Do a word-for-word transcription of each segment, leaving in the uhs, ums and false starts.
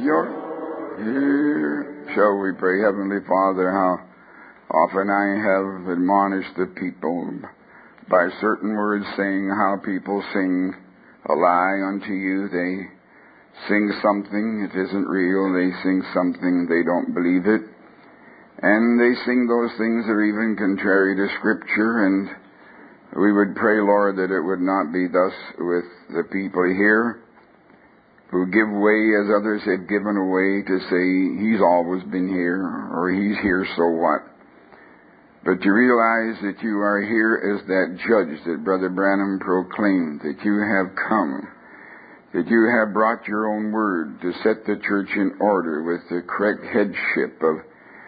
Savior, hear. Shall we pray? Heavenly Father, how often I have admonished the people by certain words, saying how people sing a lie unto you. They sing something, it isn't real. They sing something, they don't believe it. And they sing those things that are even contrary to Scripture. And we would pray, Lord, that it would not be thus with the people here, who give way as others have given away, to say, he's always been here, or he's here, so what? But to realize that you are here as that judge that Brother Branham proclaimed, that you have come, that you have brought your own word to set the church in order with the correct headship of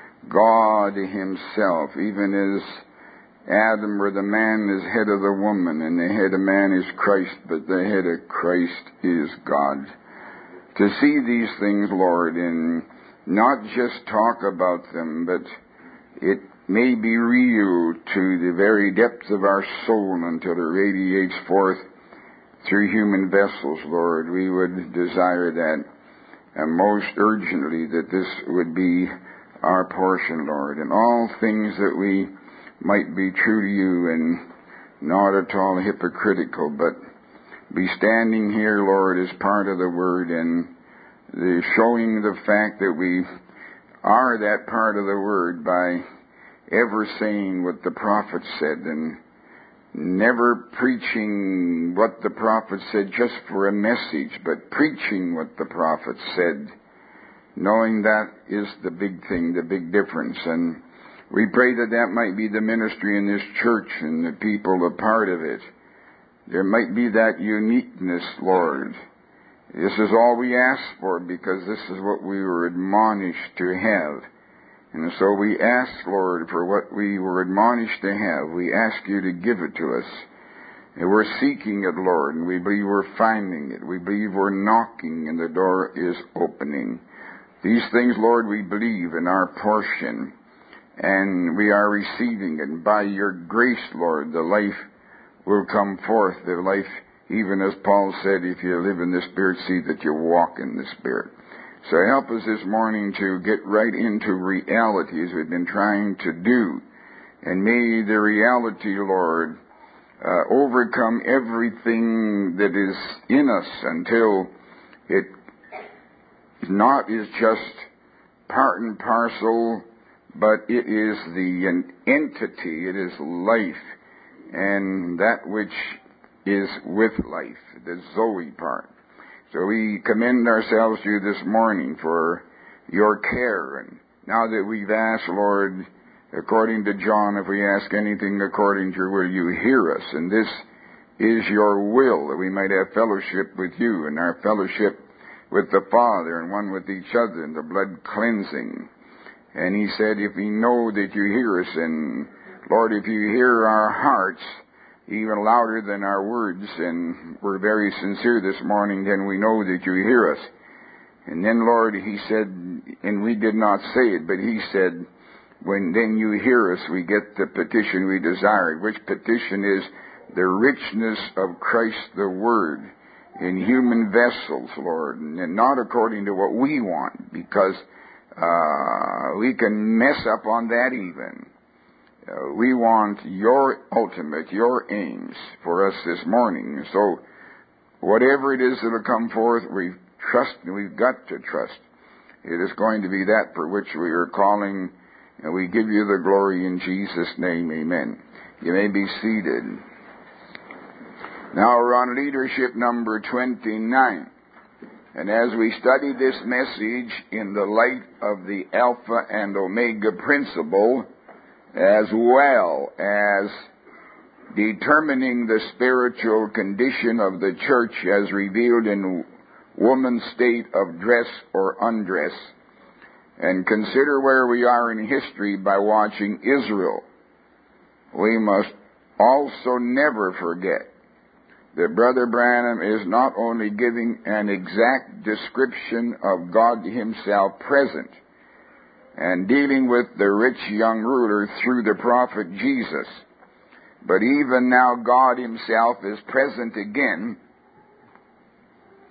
God himself, even as Adam, where the man is head of the woman, and the head of man is Christ, but the head of Christ is God. To see these things, Lord, and not just talk about them, but it may be real to the very depths of our soul until it radiates forth through human vessels, Lord. We would desire that, and most urgently that this would be our portion, Lord, and all things that we might be true to you and not at all hypocritical, but be standing here, Lord, as part of the Word, and the showing the fact that we are that part of the Word by ever saying what the prophet said, and never preaching what the prophet said just for a message, but preaching what the prophet said, knowing that is the big thing, the big difference. And we pray that that might be the ministry in this church and the people a part of it. There might be that uniqueness, Lord. This is all we ask for, because this is what we were admonished to have. And so we ask, Lord, for what we were admonished to have. We ask you to give it to us. And we're seeking it, Lord, and we believe we're finding it. We believe we're knocking, and the door is opening. These things, Lord, we believe in our portion, and we are receiving it. And by your grace, Lord, the life will come forth, the life, even as Paul said, if you live in the Spirit, see that you walk in the Spirit. So help us this morning to get right into reality as we've been trying to do. And may the reality, Lord, uh, overcome everything that is in us until it not is just part and parcel, but it is the an entity, it is life, and that which is with life, the Zoe part. So we commend ourselves to you this morning for your care. And now that we've asked, Lord, according to John, if we ask anything according to your will, you hear us. And this is your will, that we might have fellowship with you, and our fellowship with the Father, and one with each other, and the blood cleansing. And he said, if we know that you hear us, and Lord, if you hear our hearts even louder than our words, and we're very sincere this morning, then we know that you hear us. And then, Lord, he said, and we did not say it, but he said, when then you hear us, we get the petition we desired, which petition is the richness of Christ the Word in human vessels, Lord, and not according to what we want, because uh, we can mess up on that even. Uh, we want your ultimate, your aims for us this morning. So whatever it is that will come forth, we trust, and we've got to trust. It is going to be that for which we are calling, and we give you the glory in Jesus' name. Amen. You may be seated. Now we're on leadership number twenty-nine. And as we study this message in the light of the Alpha and Omega principle, as well as determining the spiritual condition of the church as revealed in woman's state of dress or undress, and consider where we are in history by watching Israel, we must also never forget that Brother Branham is not only giving an exact description of God himself present and dealing with the rich young ruler through the prophet Jesus, but even now God himself is present again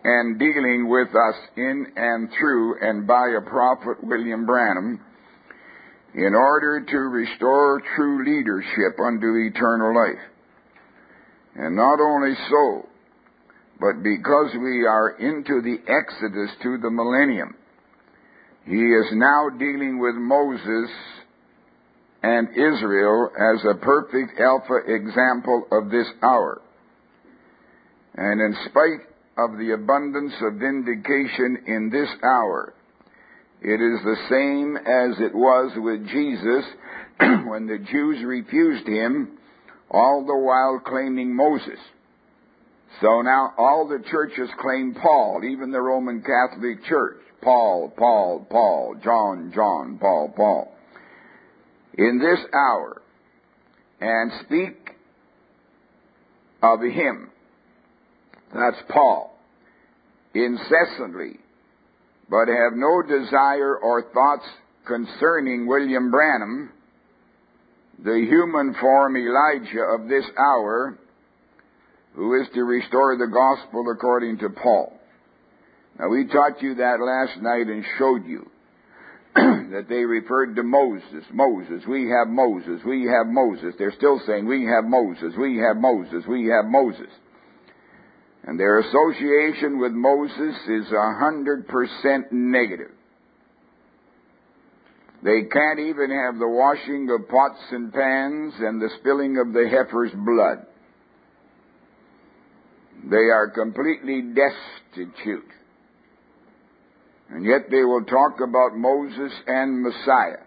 and dealing with us in and through and by a prophet, William Branham, in order to restore true leadership unto eternal life. And not only so, but because we are into the exodus to the millennium, he is now dealing with Moses and Israel as a perfect alpha example of this hour. And in spite of the abundance of vindication in this hour, it is the same as it was with Jesus when the Jews refused him, all the while claiming Moses. So now all the churches claim Paul, even the Roman Catholic Church. Paul, Paul, Paul, John, John, Paul, Paul. In this hour, and speak of him, that's Paul, incessantly, but have no desire or thoughts concerning William Branham, the human form Elijah of this hour, who is to restore the gospel according to Paul. Now, we taught you that last night and showed you that they referred to Moses. Moses, we have Moses, we have Moses. They're still saying, we have Moses, we have Moses, we have Moses. And their association with Moses is a hundred percent negative. They can't even have the washing of pots and pans and the spilling of the heifer's blood. They are completely destitute. And yet they will talk about Moses and Messiah.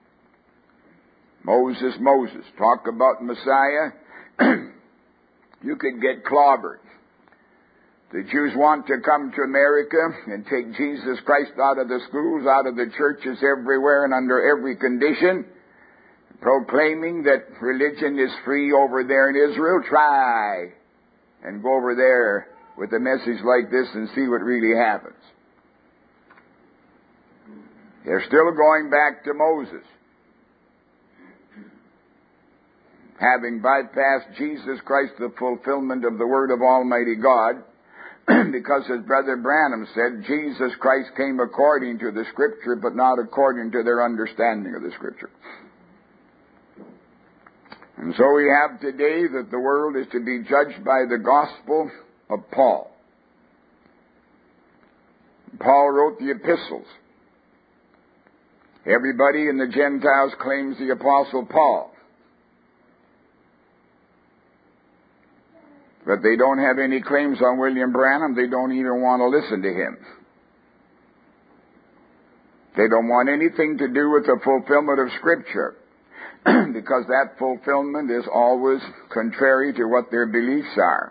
Moses, Moses. Talk about Messiah. You could get clobbered. The Jews want to come to America and take Jesus Christ out of the schools, out of the churches everywhere and under every condition, proclaiming that religion is free over there in Israel. Try and go over there with a message like this and see what really happens. They're still going back to Moses, having bypassed Jesus Christ, the fulfillment of the Word of Almighty God, because as Brother Branham said, Jesus Christ came according to the Scripture, but not according to their understanding of the Scripture. And so we have today that the world is to be judged by the gospel of Paul. Paul wrote the epistles. Everybody in the Gentiles claims the Apostle Paul. But they don't have any claims on William Branham. They don't even want to listen to him. They don't want anything to do with the fulfillment of Scripture, because that fulfillment is always contrary to what their beliefs are.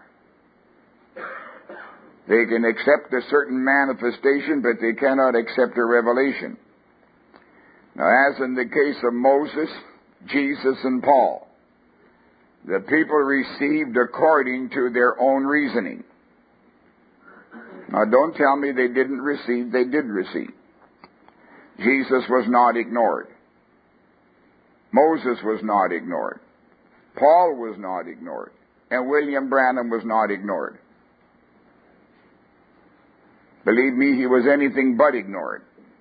They can accept a certain manifestation, but they cannot accept a revelation. Now, as in the case of Moses, Jesus, and Paul, the people received according to their own reasoning. Now, don't tell me they didn't receive. They did receive. Jesus was not ignored. Moses was not ignored. Paul was not ignored. And William Branham was not ignored. Believe me, he was anything but ignored.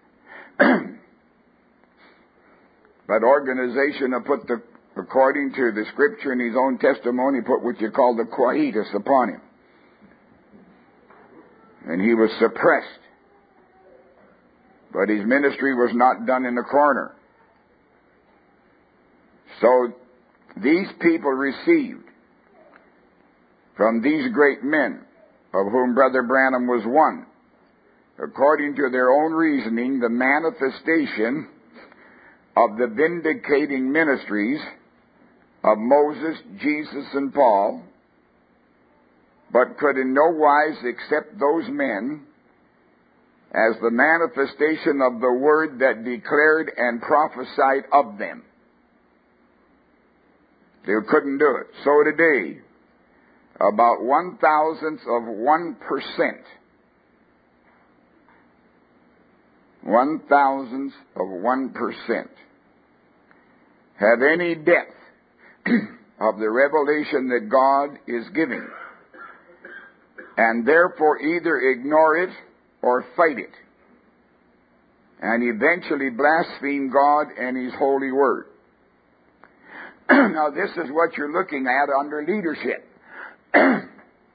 But organization have put the, according to the Scripture and his own testimony, put what you call the quietus upon him. And he was suppressed. But his ministry was not done in a corner. So these people received from these great men, of whom Brother Branham was one, according to their own reasoning, the manifestation of the vindicating ministries of Moses, Jesus, and Paul, but could in no wise accept those men as the manifestation of the word that declared and prophesied of them. They couldn't do it. So today, about one thousandth of one percent, one thousandth of one percent, have any depth of the revelation that God is giving. and therefore either ignore it or fight it, and eventually blaspheme God and His holy word. Now, this is what you're looking at under leadership. I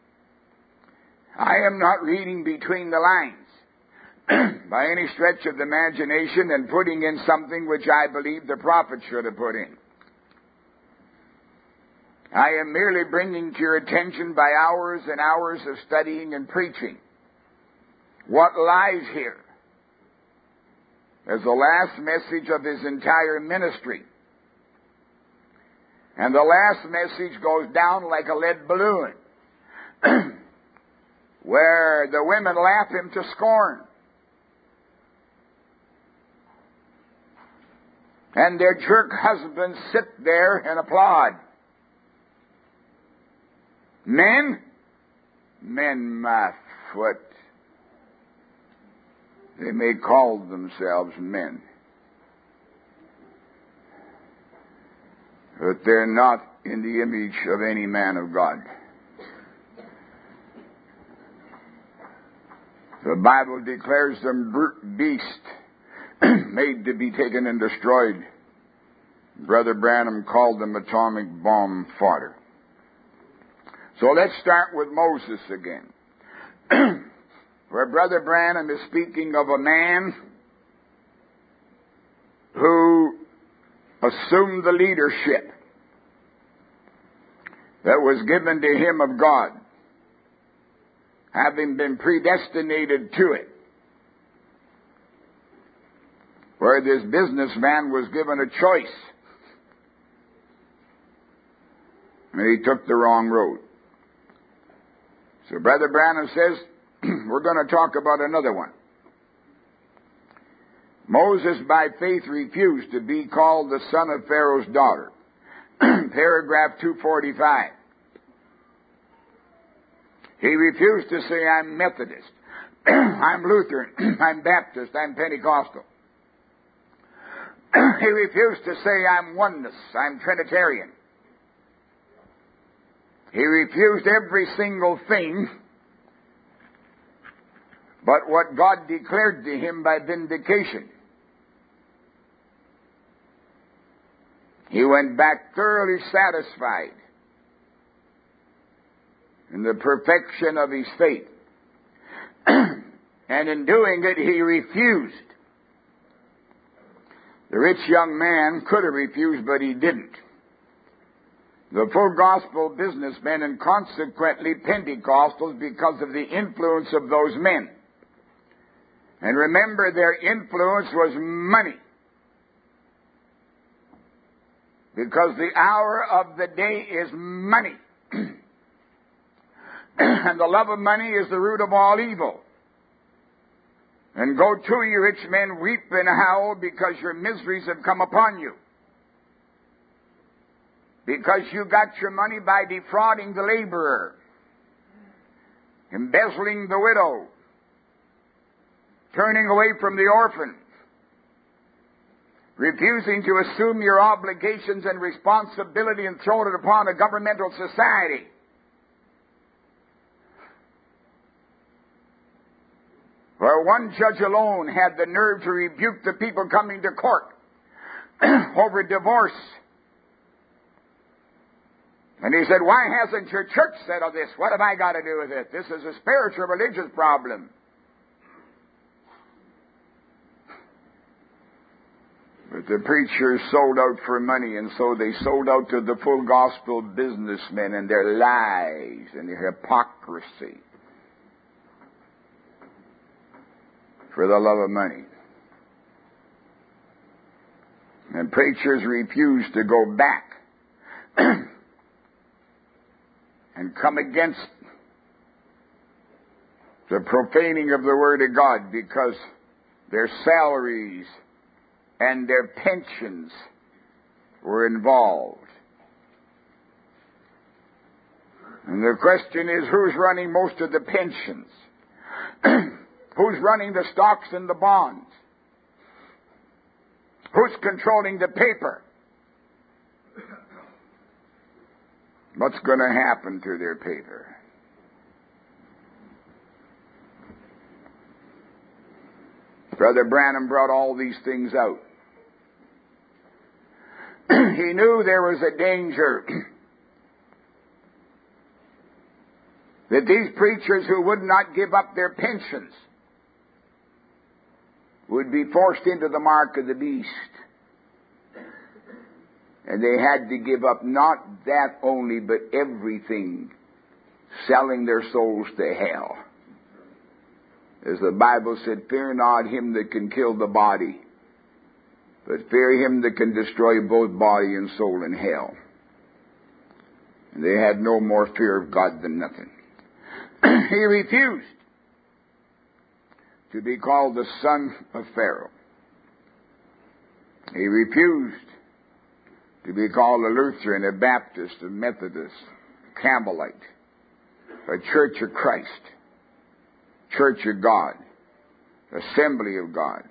am not reading between the lines by any stretch of the imagination and putting in something which I believe the prophet should have put in. I am merely bringing to your attention by hours and hours of studying and preaching what lies here as the last message of his entire ministry. And the last message goes down like a lead balloon, where the women laugh him to scorn. And their jerk husbands sit there and applaud. Men? Men, my foot. They may call themselves men, but they're not in the image of any man of God. The Bible declares them brute beasts, made to be taken and destroyed. Brother Branham called them atomic bomb fodder. So let's start with Moses again, where Brother Branham is speaking of a man who assumed the leadership that was given to him of God, having been predestinated to it, where this businessman was given a choice, and he took the wrong road. So Brother Branham says, we're going to talk about another one. Moses by faith refused to be called the son of Pharaoh's daughter. Paragraph two forty-five. He refused to say, I'm Methodist, I'm Lutheran, I'm Baptist, I'm Pentecostal. He refused to say, I'm oneness, I'm Trinitarian. He refused every single thing but what God declared to him by vindication. He went back thoroughly satisfied in the perfection of his faith. And in doing it, he refused. The rich young man could have refused, but he didn't. The full gospel businessmen and consequently Pentecostals, because of the influence of those men. And remember, their influence was money. Because the hour of the day is money. And the love of money is the root of all evil. And go to, you rich men, weep and howl, because your miseries have come upon you. Because you got your money by defrauding the laborer, embezzling the widow, turning away from the orphan, refusing to assume your obligations and responsibility and throw it upon a governmental society. Where one judge alone had the nerve to rebuke the people coming to court over divorce. And he said, why hasn't your church settled this? What have I got to do with it? This is a spiritual religious problem. But the preachers sold out for money, and so they sold out to the full gospel businessmen and their lies and their hypocrisy for the love of money. And preachers refused to go back and come against the profaning of the Word of God, because their salaries and their pensions were involved. And the question is, who's running most of the pensions? Who's running the stocks and the bonds? Who's controlling the paper? What's going to happen to their paper? Brother Branham brought all these things out. He knew there was a danger that these preachers who would not give up their pensions would be forced into the mark of the beast. And they had to give up not that only, but everything, selling their souls to hell. As the Bible said, fear not him that can kill the body, but fear him that can destroy both body and soul in hell. And they had no more fear of God than nothing. He refused to be called the son of Pharaoh. He refused to be called a Lutheran, a Baptist, a Methodist, a Campbellite, a Church of Christ, Church of God, Assembly of God.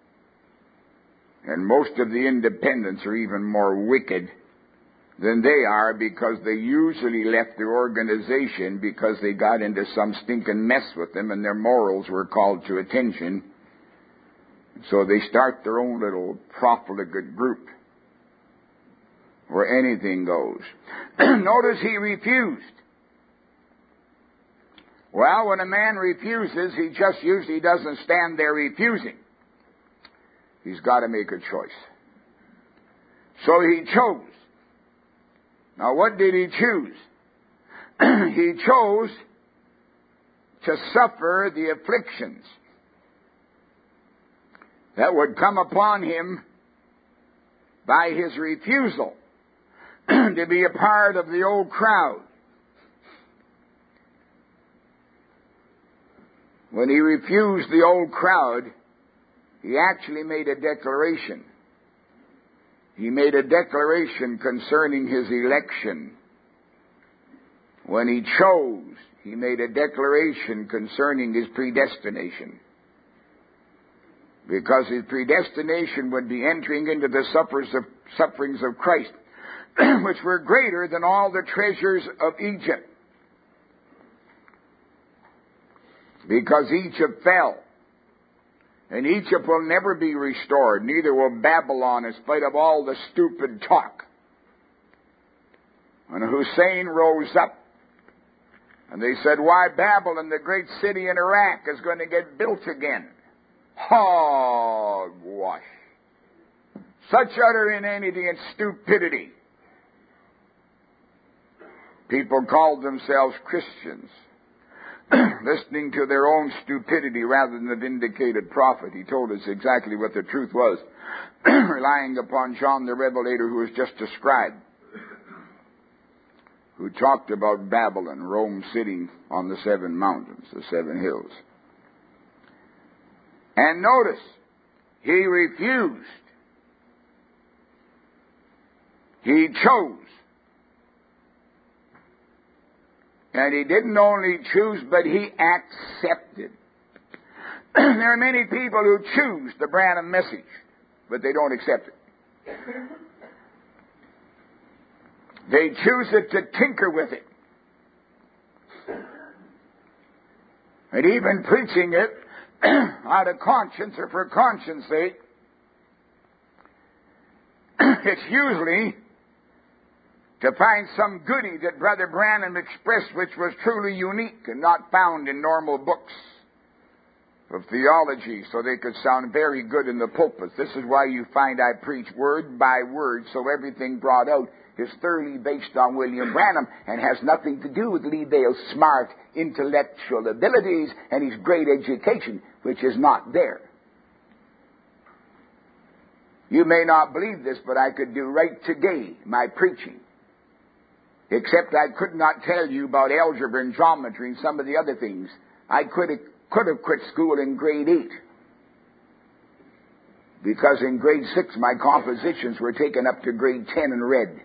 And most of the independents are even more wicked than they are, because they usually left their organization because they got into some stinking mess with them and their morals were called to attention. So they start their own little profligate group where anything goes. Notice he refused. Well, when a man refuses, he just usually doesn't stand there refusing. He's got to make a choice. So he chose. Now, what did he choose? He chose to suffer the afflictions that would come upon him by his refusal to be a part of the old crowd. When he refused the old crowd, he actually made a declaration. He made a declaration concerning his election. When he chose, he made a declaration concerning his predestination. Because his predestination would be entering into the sufferings of Christ, which were greater than all the treasures of Egypt. Because Egypt fell. And Egypt will never be restored, neither will Babylon, in spite of all the stupid talk. When Hussein rose up, and they said, why, Babylon, the great city in Iraq, is going to get built again. Hogwash. Such utter inanity and stupidity. People called themselves Christians, listening to their own stupidity rather than the vindicated prophet. He told us exactly what the truth was, relying upon John the Revelator, who was just described, who talked about Babylon, Rome sitting on the seven mountains, the seven hills. And notice, he refused. He chose. And he didn't only choose, but he accepted. There are many people who choose the Branham message, but they don't accept it. They choose it to tinker with it. And even preaching it out of conscience or for conscience sake, it's usually to find some goody that Brother Branham expressed which was truly unique and not found in normal books of theology, so they could sound very good in the pulpit. This is why you find I preach word by word, so everything brought out is thoroughly based on William Branham and has nothing to do with Lee Bale's smart intellectual abilities and his great education, which is not there. You may not believe this, but I could do right today my preaching. Except I could not tell you about algebra and geometry and some of the other things. I could have, could have quit school in grade eight. Because in grade six, my compositions were taken up to grade ten and read.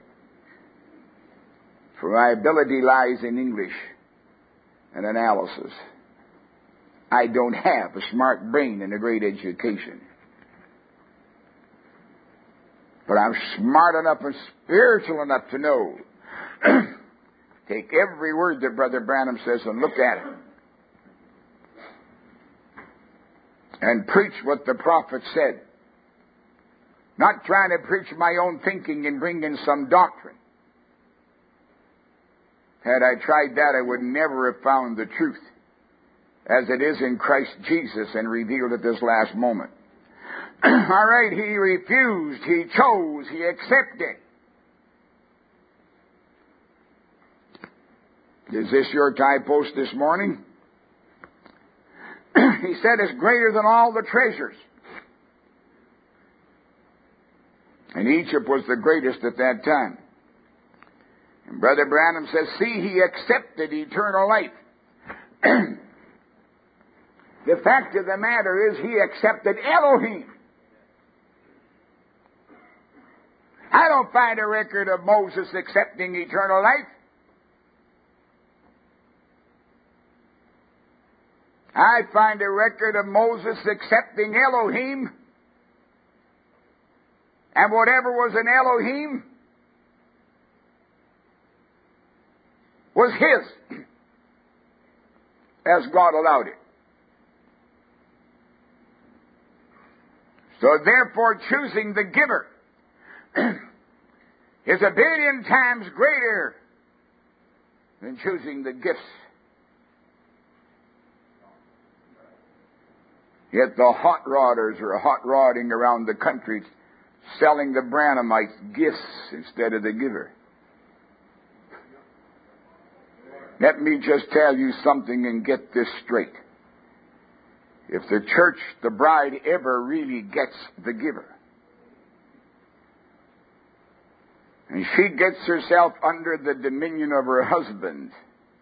For my ability lies in English and analysis. I don't have a smart brain and a great education. But I'm smart enough and spiritual enough to know. Take every word that Brother Branham says and look at it. and preach what the prophet said. Not trying to preach my own thinking and bring in some doctrine. Had I tried that, I would never have found the truth as it is in Christ Jesus and revealed at this last moment. All right, he refused, he chose, he accepted. Is this your tie post this morning? He said it's greater than all the treasures. And Egypt was the greatest at that time. And Brother Branham says, see, he accepted eternal life. The fact of the matter is he accepted Elohim. I don't find a record of Moses accepting eternal life. I find a record of Moses accepting Elohim. And whatever was an Elohim was his, as God allowed it. So therefore, choosing the giver is a billion times greater than choosing the gifts. Yet the hot rodders are hot rodding around the country selling the Branhamites gifts instead of the giver. Let me just tell you something and get this straight. If the church, the bride, ever really gets the giver, and she gets herself under the dominion of her husband,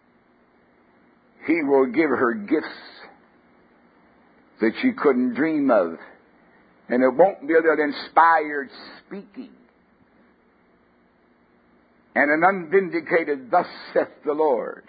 he will give her gifts that she couldn't dream of. And it won't be that inspired speaking and an unvindicated thus saith the Lord.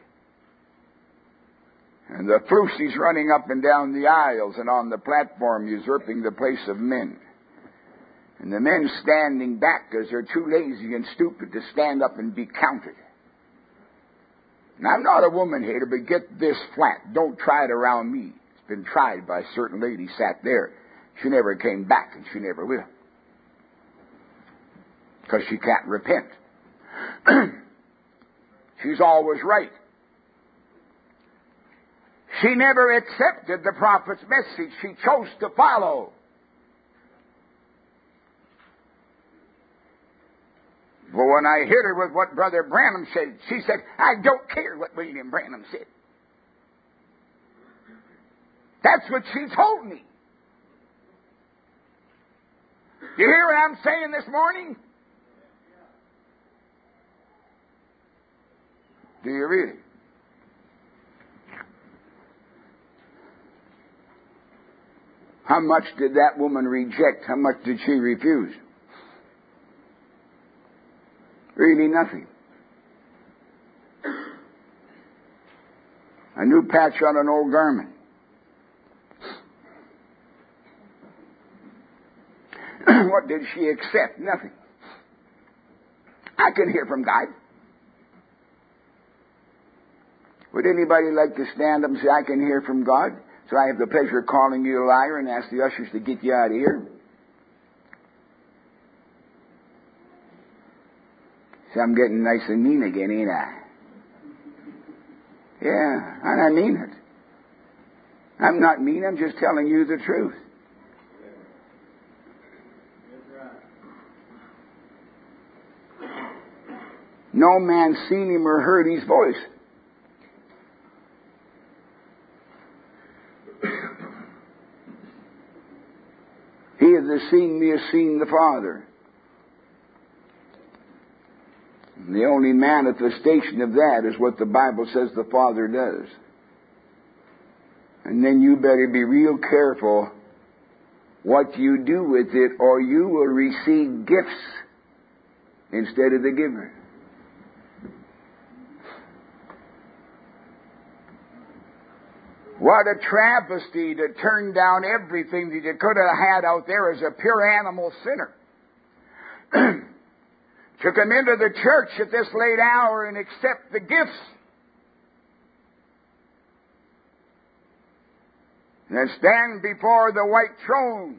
And the Flushies running up and down the aisles and on the platform usurping the place of men. And the men standing back because they're too lazy and stupid to stand up and be counted. And I'm not a woman hater, but get this flat. Don't try it around me. It's been tried by a certain lady sat there. She never came back, and she never will. Because she can't repent. She's always right. She never accepted the prophet's message. She chose to follow. But when I hit her with what Brother Branham said, she said, I don't care what William Branham said. That's what she told me. You hear what I'm saying this morning? Do you really? How much did that woman reject? How much did she refuse? Really nothing. A new patch on an old garment. What did she accept? Nothing. I can hear from God. Would anybody like to stand up and say, I can hear from God? So I have the pleasure of calling you a liar and ask the ushers to get you out of here. So I'm getting nice and mean again, ain't I? Yeah, and I mean it. I'm not mean, I'm just telling you the truth. No man seen him or heard his voice. He that has seen me has seen the Father. And the only manifestation of that is what the Bible says the Father does. And then you better be real careful what you do with it, or you will receive gifts instead of the giver. What a travesty to turn down everything that you could have had out there as a pure animal sinner. To come into the church at this late hour and accept the gifts. and stand before the white throne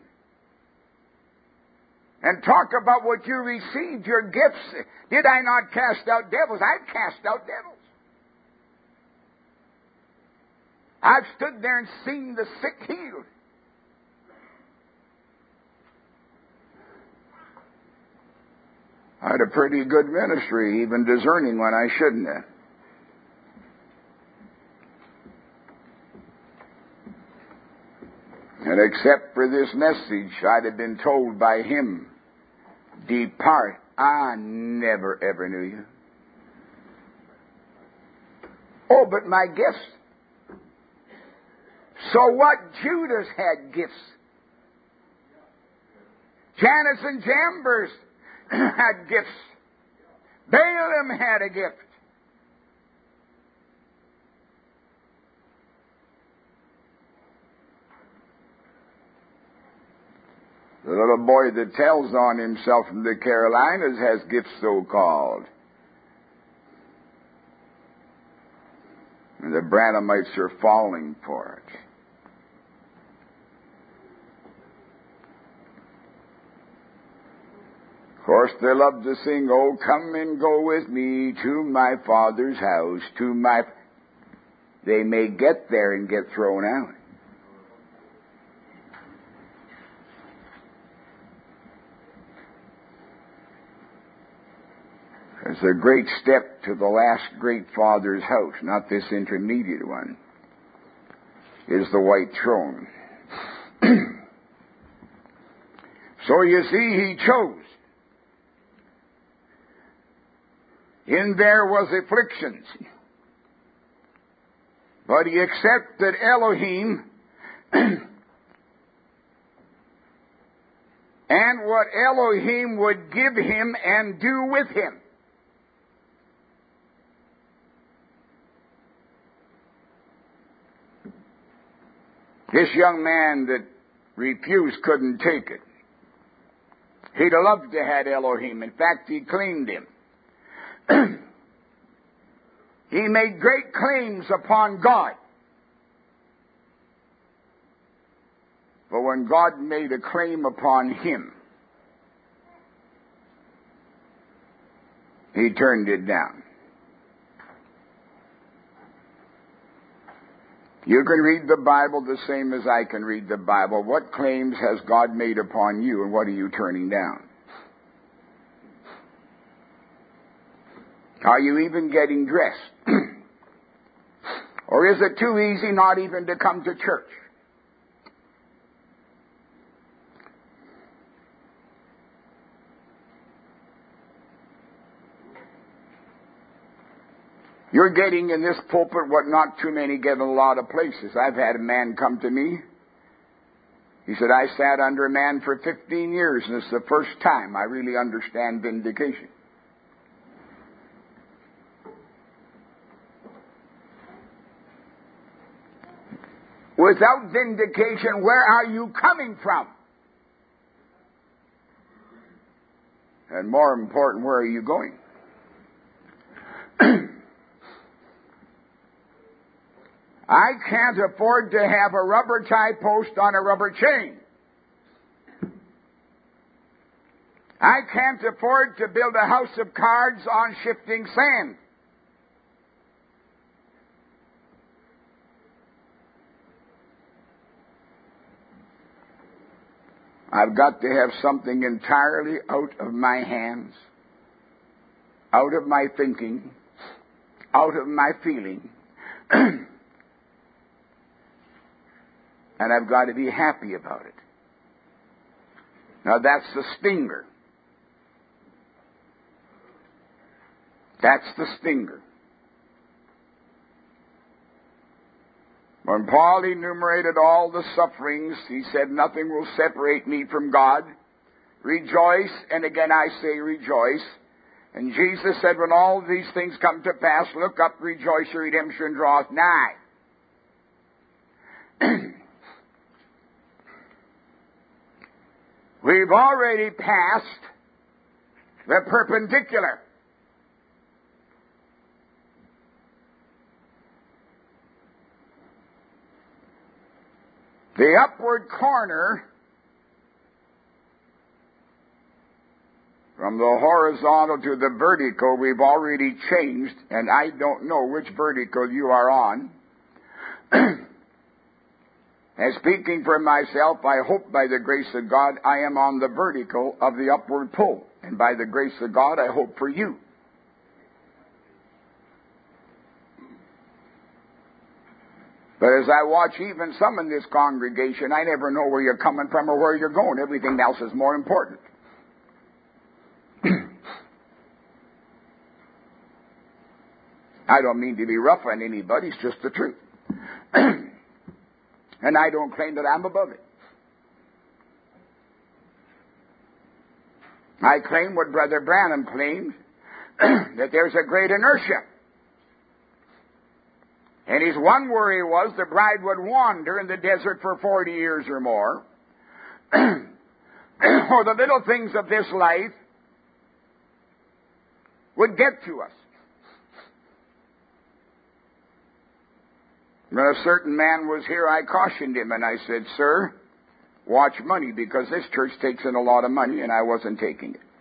and talk about what you received, your gifts. Did I not cast out devils? I've cast out devils. I've stood there and seen the sick healed. I had a pretty good ministry, even discerning when I shouldn't have. And except for this message, I'd have been told by him, depart, I never ever knew you. Oh, but my gifts. So what? Judas had gifts. Jannes and Jambres had gifts. Balaam had a gift. The little boy that tells on himself from the Carolinas has gifts so-called. And the Branhamites are falling for it. Of course, they love to sing, oh, come and go with me to my Father's house, to my... They may get there and get thrown out. It's a great step to the last great Father's house, not this intermediate one, is the white throne. So you see, he chose. In there was afflictions. But he accepted Elohim and what Elohim would give him and do with him. This young man that refused couldn't take it. He'd have loved to have Elohim. In fact, he claimed him. He made great claims upon God. But when God made a claim upon him, he turned it down. You can read the Bible the same as I can read the Bible. What claims has God made upon you, and what are you turning down? Are you even getting dressed? Or is it too easy not even to come to church? You're getting in this pulpit what not too many get in a lot of places. I've had a man come to me. He said, I sat under a man for fifteen years, and it's the first time I really understand vindication. Without vindication, where are you coming from? And more important, where are you going? I can't afford to have a rubber tie post on a rubber chain. I can't afford to build a house of cards on shifting sand. I've got to have something entirely out of my hands, out of my thinking, out of my feeling. And I've got to be happy about it. Now that's the stinger. That's the stinger. When Paul enumerated all the sufferings, he said, nothing will separate me from God. Rejoice, and again I say rejoice. And Jesus said, when all these things come to pass, look up, rejoice, your redemption draweth nigh. We've already passed the perpendicular. The upward corner from the horizontal to the vertical, we've already changed, and I don't know which vertical you are on. And speaking for myself, I hope by the grace of God I am on the vertical of the upward pull. And by the grace of God, I hope for you. But as I watch even some in this congregation, I never know where you're coming from or where you're going. Everything else is more important. I don't mean to be rough on anybody, it's just the truth. And I don't claim that I'm above it. I claim what Brother Branham claimed, that there's a great inertia. And his one worry was the bride would wander in the desert for forty years or more, or the little things of this life would get to us. When a certain man was here, I cautioned him, and I said, "Sir, watch money, because this church takes in a lot of money, and I wasn't taking it."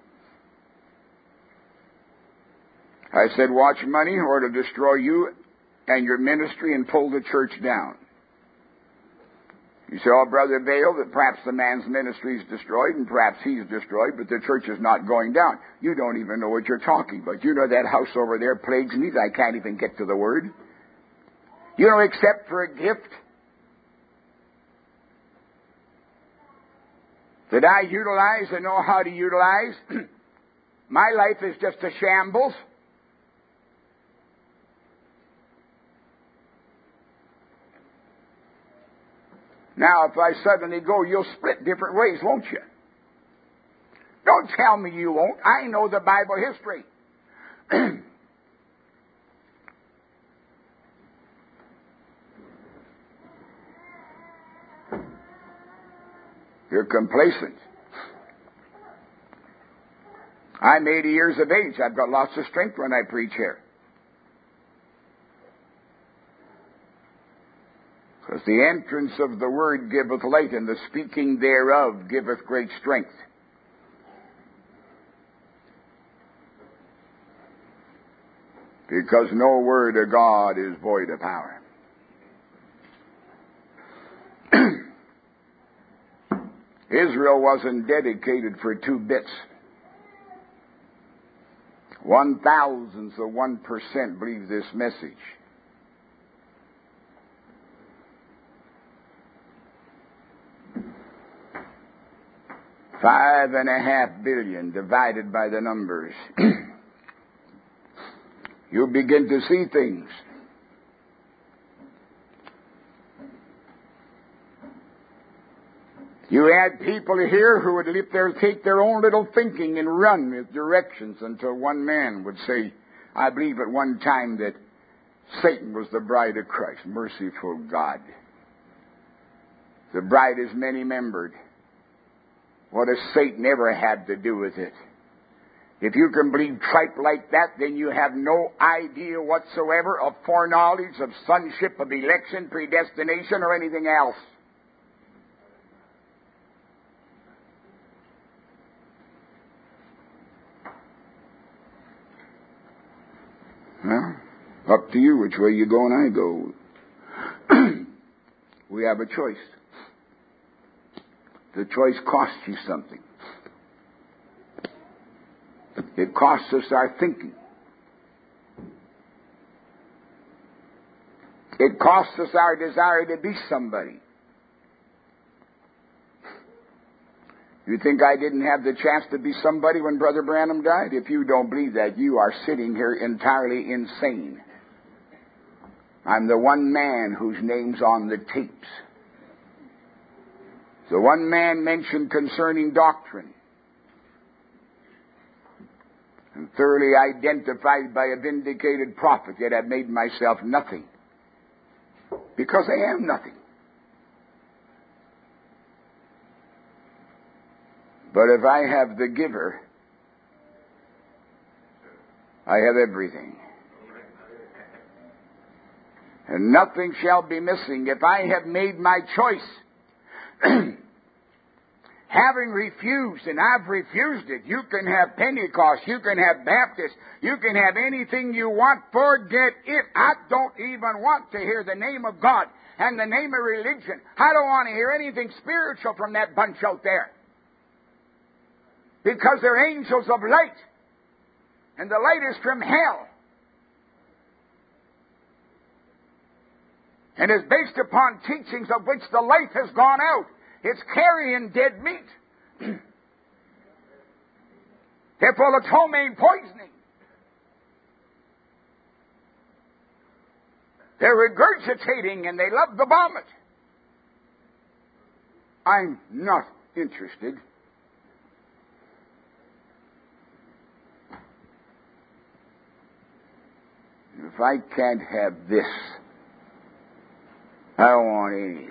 I said, "Watch money, or to destroy you and your ministry and pull the church down." You say, "Oh, Brother Vail, that perhaps the man's ministry is destroyed, and perhaps he's destroyed, but the church is not going down." You don't even know what you're talking about. You know that house over there plagues me. I can't even get to the word. You know, except for a gift that I utilize and know how to utilize, my life is just a shambles. Now, if I suddenly go, you'll split different ways, won't you? Don't tell me you won't. I know the Bible history. You're complacent. I'm eighty years of age. I've got lots of strength when I preach here. Because the entrance of the word giveth light, and the speaking thereof giveth great strength. Because no word of God is void of power. Israel wasn't dedicated for two bits. One thousandths of one percent believe this message. Five and a half billion divided by the numbers. You'll begin to see things. You had people here who would lift their, take their own little thinking and run with directions until one man would say, "I believe at one time that Satan was the bride of Christ." Merciful God. The bride is many-membered. What has Satan ever had to do with it? If you can believe tripe like that, then you have no idea whatsoever of foreknowledge, of sonship, of election, predestination, or anything else. Well, up to you which way you go and I go. We have a choice. The choice costs you something. It costs us our thinking. It costs us our desire to be somebody. You think I didn't have the chance to be somebody when Brother Branham died? If you don't believe that, you are sitting here entirely insane. I'm the one man whose name's on the tapes. The one man mentioned concerning doctrine, and thoroughly identified by a vindicated prophet, yet I've made myself nothing. Because I am nothing. But if I have the giver, I have everything. And nothing shall be missing. If I have made my choice, having refused, and I've refused it, you can have Pentecost, you can have Baptist, you can have anything you want, forget it. I don't even want to hear the name of God and the name of religion. I don't want to hear anything spiritual from that bunch out there. Because they're angels of light. And the light is from hell. And is based upon teachings of which the life has gone out. It's carrion dead meat. They're full of ptomaine poisoning. They're regurgitating and they love the vomit. I'm not interested. If I can't have this, I don't want anything.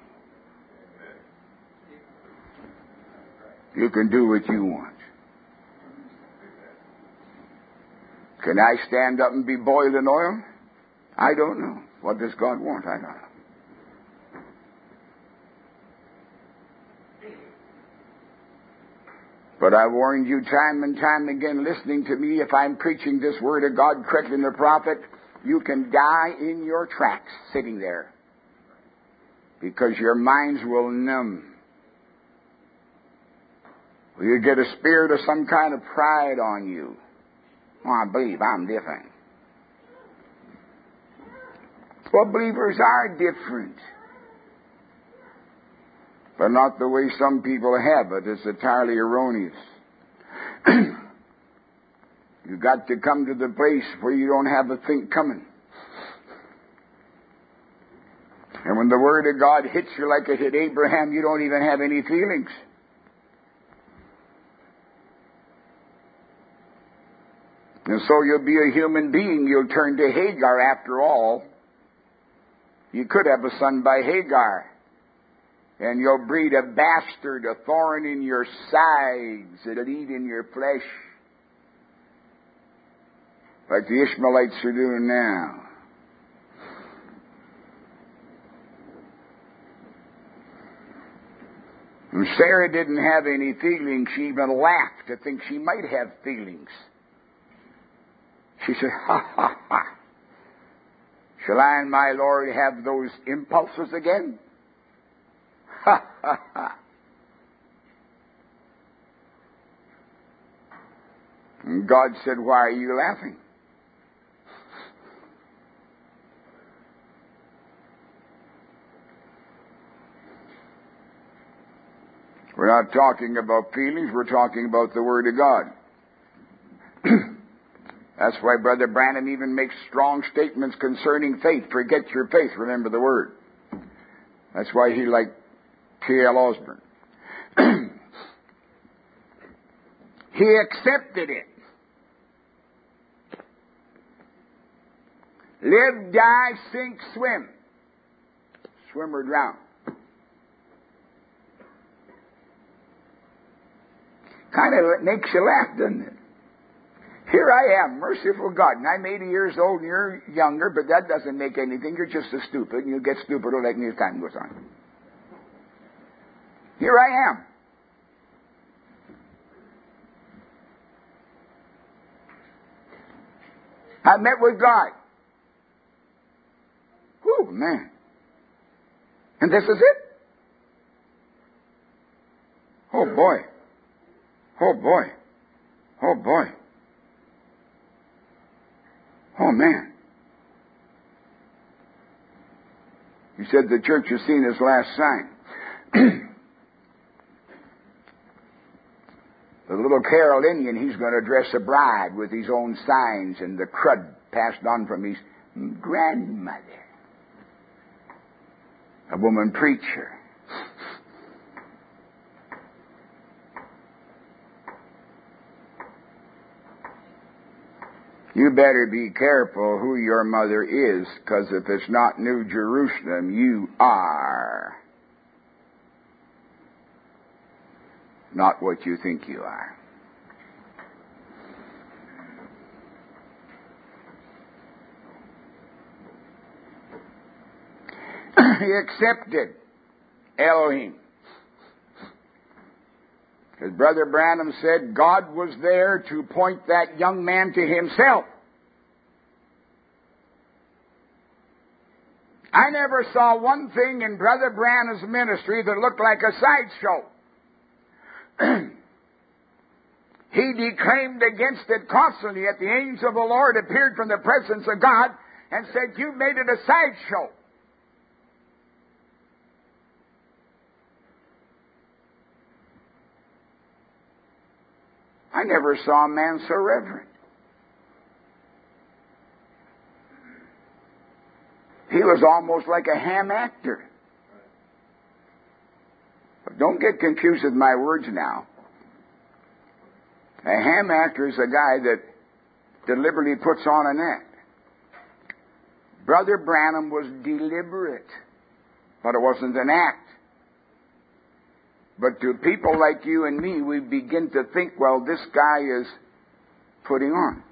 You can do what you want. Can I stand up and be boiled in oil? I don't know. What does God want? I don't know. But I warned you time and time again, listening to me, if I'm preaching this word of God correctly in the prophet, you can die in your tracks sitting there. Because your minds will numb. You get a spirit of some kind of pride on you. Oh, I believe I'm different. Well, believers are different. But not the way some people have it. It's entirely erroneous. You've got to come to the place where you don't have a think coming. And when the Word of God hits you like it hit Abraham, you don't even have any feelings. And so you'll be a human being. You'll turn to Hagar after all. You could have a son by Hagar. And you'll breed a bastard, a thorn in your sides, that'll eat in your flesh. Like the Ishmaelites are doing now. And Sarah didn't have any feelings. She even laughed to think she might have feelings. She said, ha, ha, ha. Shall I and my Lord have those impulses again? Ha, ha, ha. And God said, why are you laughing? We're not talking about feelings, we're talking about the Word of God. That's why Brother Branham even makes strong statements concerning faith. Forget your faith, remember the Word. That's why he liked T L Osborne. He accepted it. Live, die, sink, swim. Swim or drown. Kind of makes you laugh, doesn't it? Here I am, merciful God, and I'm eighty years old and you're younger, but that doesn't make anything. You're just as stupid, and you'll get stupider like as time goes on. Here I am. I met with God. Whew, man. And this is it? Oh, boy. Oh, boy. Oh, boy. Oh, man. He said the church has seen his last sign. The little Carolinian, he's going to dress a bride with his own signs and the crud passed on from his grandmother. A woman preacher. You better be careful who your mother is, because if it's not New Jerusalem, you are not what you think you are. he accepted Elohim. As Brother Branham said, God was there to point that young man to himself. I never saw one thing in Brother Branham's ministry that looked like a sideshow. He declaimed against it constantly. Yet the angel of the Lord appeared from the presence of God and said, "You made it a sideshow." I never saw a man so reverent. He was almost like a ham actor. But don't get confused with my words now. A ham actor is a guy that deliberately puts on an act. Brother Branham was deliberate, but it wasn't an act. But to people like you and me, we begin to think, well, this guy is putting on.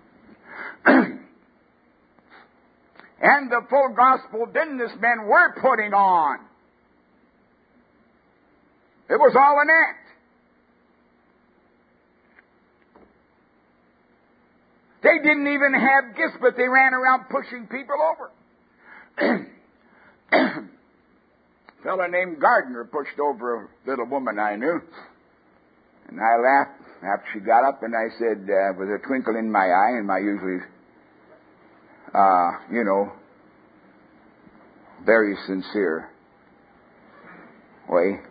And the full gospel businessmen were putting on. It was all an act. They didn't even have gifts, but they ran around pushing people over. A fellow named Gardner pushed over a little woman I knew. And I laughed after she got up, and I said, uh, with a twinkle in my eye, in my usually, uh, you know, very sincere way,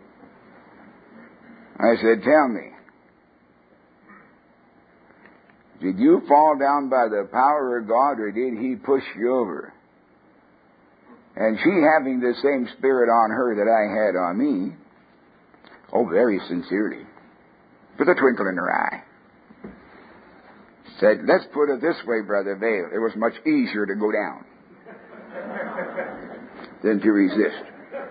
I said, "Tell me, did you fall down by the power of God, or did He push you over?" And she, having the same spirit on her that I had on me, oh, very sincerely, with a twinkle in her eye, said, "Let's put it this way, Brother Vail. It was much easier to go down than to resist."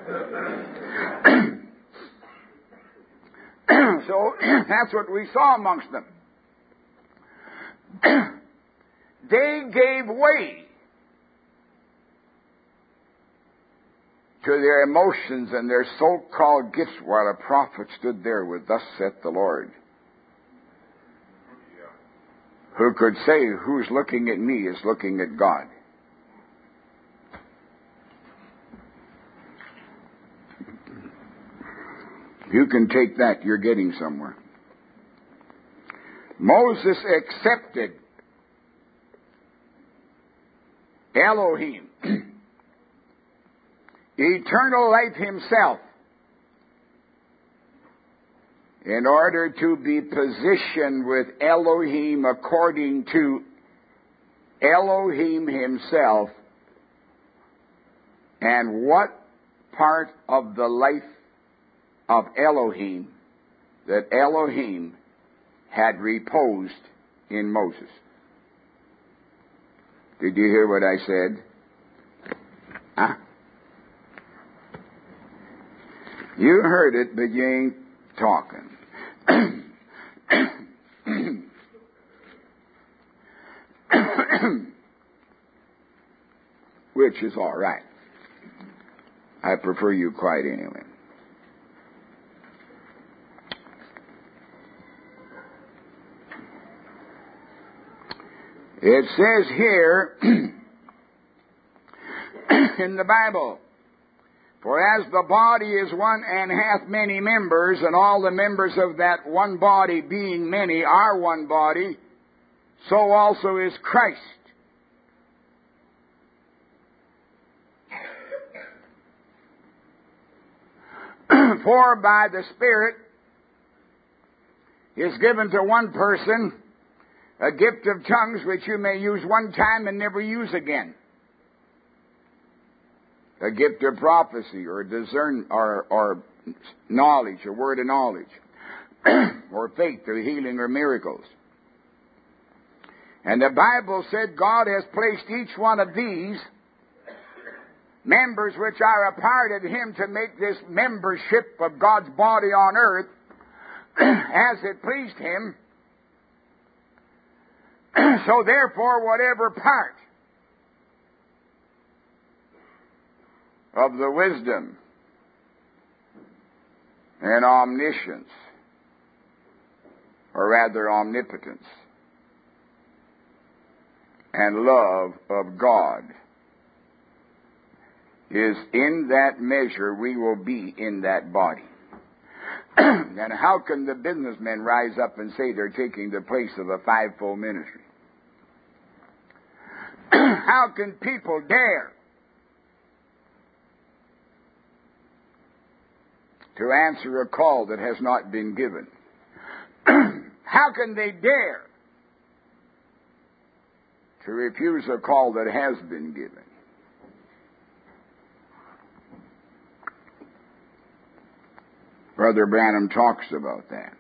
So that's what we saw amongst them. They gave way to their emotions and their so-called gifts while a prophet stood there with, "Thus saith the Lord." Who could say, "Who's looking at me is looking at God." You can take that, you're getting somewhere. Moses accepted Elohim, eternal life himself, in order to be positioned with Elohim according to Elohim himself, and what part of the life of Elohim that Elohim had reposed in Moses. Did you hear what I said? Huh? You heard it, but you ain't talking. Which is all right. I prefer you quiet anyway. It says here in the Bible, "For as the body is one and hath many members, and all the members of that one body, being many, are one body, so also is Christ." For by the Spirit is given to one person a gift of tongues which you may use one time and never use again. A gift of prophecy, or discern, or, or knowledge, a word of knowledge, or faith, or healing, or miracles. And the Bible said God has placed each one of these members which are a part of Him to make this membership of God's body on earth as it pleased Him. So therefore, whatever part of the wisdom and omniscience, or rather omnipotence, and love of God is in that measure we will be in that body. And how can the businessmen rise up and say they're taking the place of the fivefold ministry? How can people dare to answer a call that has not been given? How can they dare to refuse a call that has been given? Brother Branham talks about that.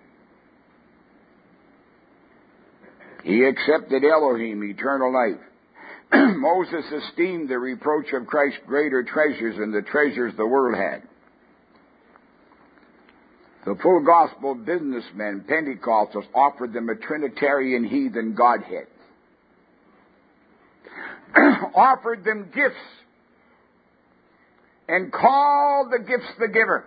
He accepted Elohim, eternal life. Moses esteemed the reproach of Christ greater treasures than the treasures the world had. The full gospel businessmen, Pentecostals, offered them a Trinitarian heathen Godhead. Offered them gifts and called the gifts the giver.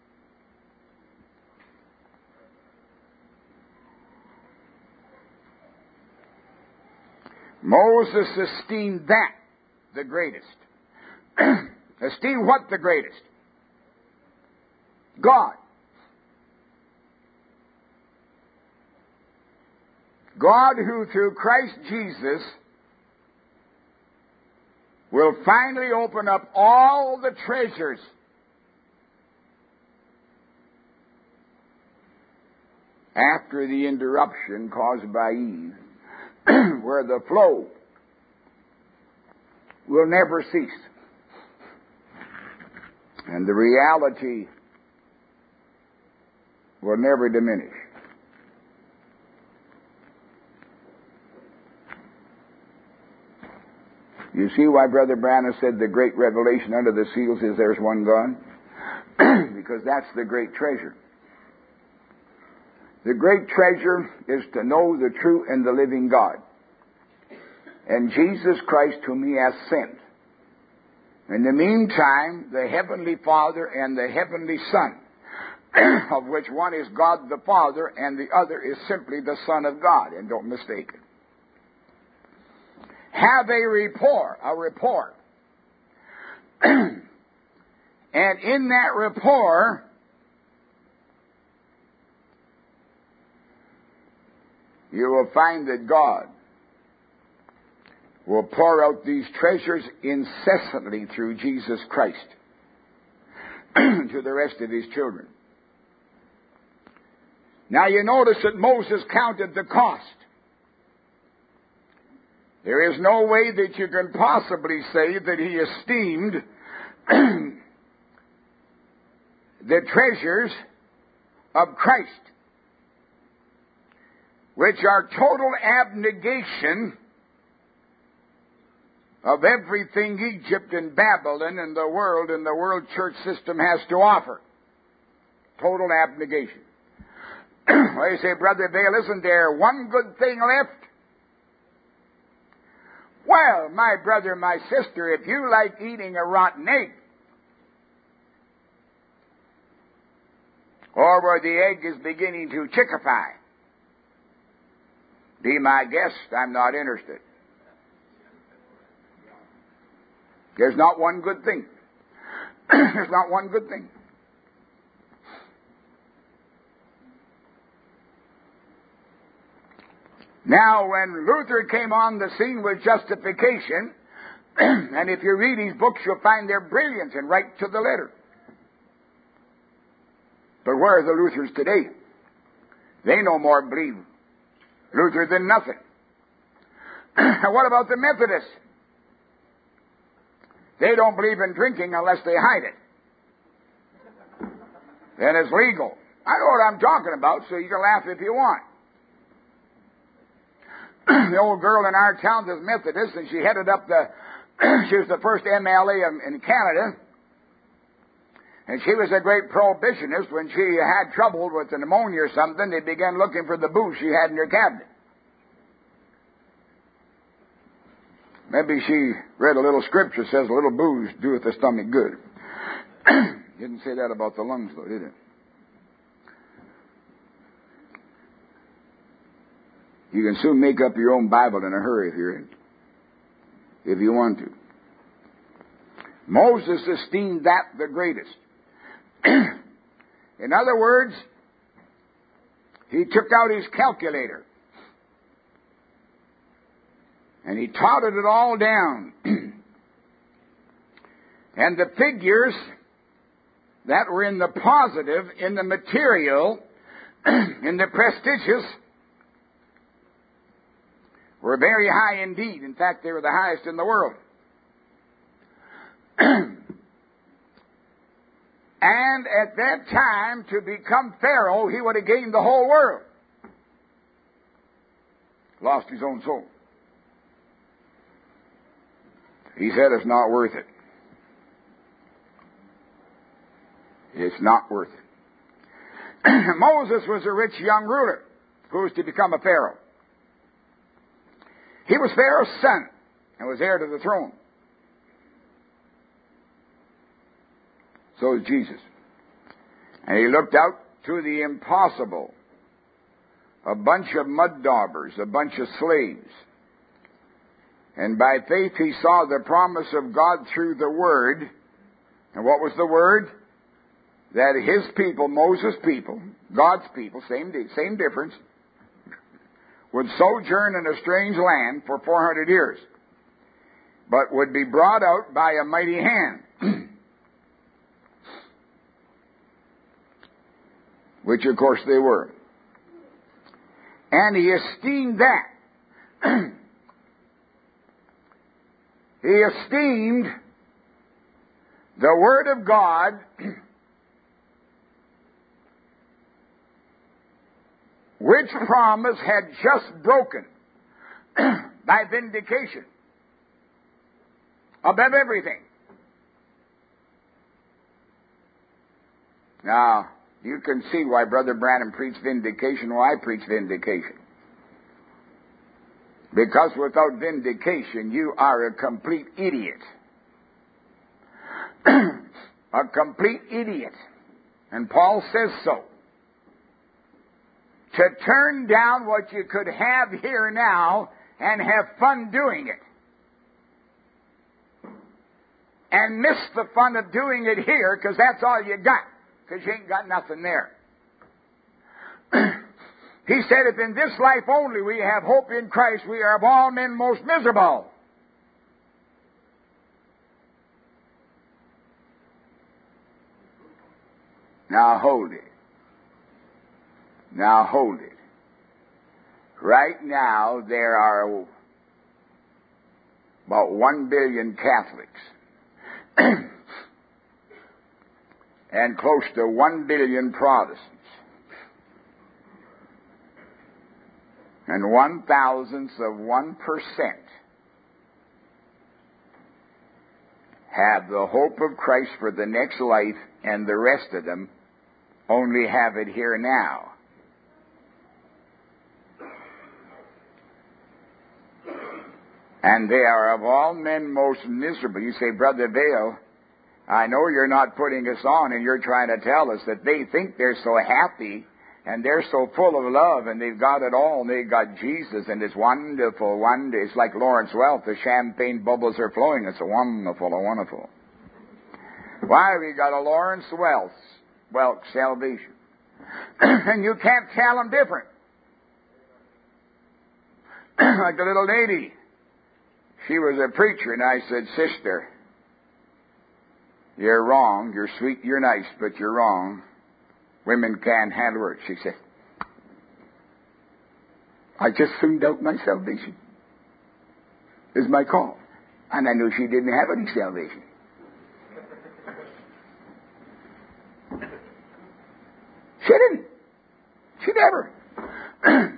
Moses esteemed that the greatest. Esteemed what the greatest? God. God who through Christ Jesus will finally open up all the treasures after the interruption caused by Eve, where the flow will never cease. And the reality will never diminish. You see why Brother Branham said the great revelation under the seals is there's one God? Because that's the great treasure. The great treasure is to know the true and the living God, and Jesus Christ whom He has sent. In the meantime, the Heavenly Father and the Heavenly Son, of which one is God the Father and the other is simply the Son of God, and don't mistake it, have a rapport, a rapport. And in that rapport, you will find that God will pour out these treasures incessantly through Jesus Christ to the rest of His children. Now you notice that Moses counted the cost. There is no way that you can possibly say that he esteemed the treasures of Christ, which are total abnegation of everything Egypt and Babylon and the world and the world church system has to offer. Total abnegation. Well, you say, Brother Vail, isn't there one good thing left? Well, my brother, my sister, if you like eating a rotten egg, or where the egg is beginning to chickify, be my guest, I'm not interested. There's not one good thing. There's not one good thing. Now, when Luther came on the scene with justification, and if you read his books, you'll find they're brilliant and right to the letter. But where are the Luthers today? They no more believe Luther than nothing. And what about the Methodists? They don't believe in drinking unless they hide it. Then it's legal. I know what I'm talking about, so you can laugh if you want. The old girl in our town was Methodist, and she headed up the, she was the first M L A in, in Canada, and she was a great prohibitionist. When she had trouble with the pneumonia or something, they began looking for the booze she had in her cabinet. Maybe she read a little scripture, says a little booze doeth the stomach good. Didn't say that about the lungs, though, did it? You can soon make up your own Bible in a hurry if you're in, if you want to. Moses esteemed that the greatest. In other words, he took out his calculator and he totted it all down. And the figures that were in the positive, in the material, in the prestigious, were very high indeed. In fact, they were the highest in the world. And at that time, to become Pharaoh, he would have gained the whole world. Lost his own soul. He said it's not worth it. It's not worth it. Moses was a rich young ruler who was to become a Pharaoh. He was Pharaoh's son and was heir to the throne. So is Jesus. And he looked out to the impossible. A bunch of mud daubers, a bunch of slaves. And by faith he saw the promise of God through the Word. And what was the Word? That his people, Moses' people, God's people, same, same difference, would sojourn in a strange land for four hundred years, but would be brought out by a mighty hand. Which, of course, they were. And he esteemed that. He esteemed the Word of God which promise had just broken by vindication above everything. Now, you can see why Brother Branham preached vindication, why I preach vindication. Because without vindication, you are a complete idiot. A complete idiot. And Paul says so. To turn down what you could have here now and have fun doing it. And miss the fun of doing it here because that's all you got. Because you ain't got nothing there. He said, if in this life only we have hope in Christ, we are of all men most miserable. Now hold it. Now hold it. Right now there are about one billion Catholics and close to one billion Protestants. And one thousandth of one percent have the hope of Christ for the next life, and the rest of them only have it here now. And they are of all men most miserable. You say, Brother Vail, I know you're not putting us on and you're trying to tell us that they think they're so happy and they're so full of love and they've got it all and they've got Jesus and it's wonderful, wonderful. It's like Lawrence Welk, the champagne bubbles are flowing. It's a wonderful, a wonderful. Why, we got a Lawrence Welk, Welk salvation. And you can't tell them different. Like the little lady. She was a preacher, and I said, Sister, you're wrong. You're sweet, you're nice, but you're wrong. Women can't handle it. She said, I just found out my salvation is my call. And I knew she didn't have any salvation. She didn't. She never.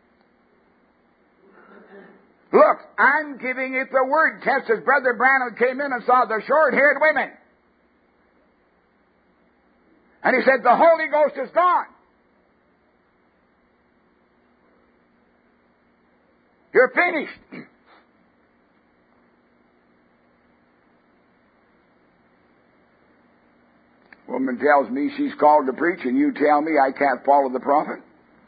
Look, I'm giving it the word test as Brother Branham came in and saw the short-haired women. And he said, the Holy Ghost is gone. You're finished. Woman tells me she's called to preach, and you tell me I can't follow the prophet?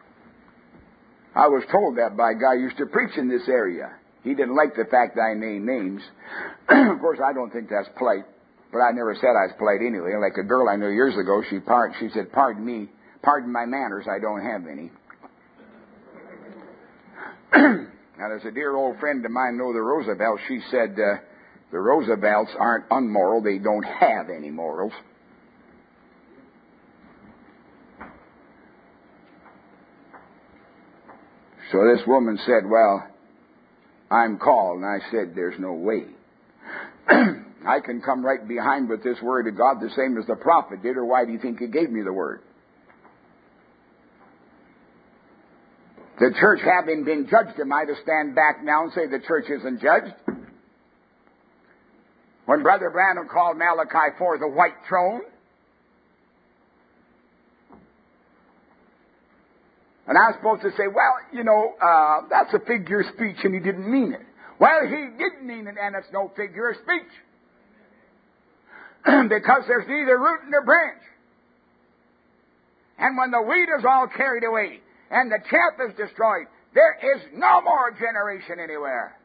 I was told that by a guy who used to preach in this area. He didn't like the fact that I named names. Of course, I don't think that's polite, but I never said I was polite anyway. Like a girl I knew years ago, she part, she said, pardon me, pardon my manners, I don't have any. Now, there's a dear old friend of mine, know the Roosevelts. She said, uh, the Roosevelts aren't unmoral, they don't have any morals. So this woman said, well, I'm called. And I said, there's no way. I can come right behind with this word of God the same as the prophet did, or why do you think he gave me the word? The church having been judged, am I to stand back now and say the church isn't judged? When Brother Branham called Malachi four the white throne, and I was supposed to say, well, you know, uh, that's a figure of speech and he didn't mean it. Well, he did mean it, and it's no figure of speech. Because there's neither root nor branch. And when the wheat is all carried away and the chaff is destroyed, there is no more generation anywhere.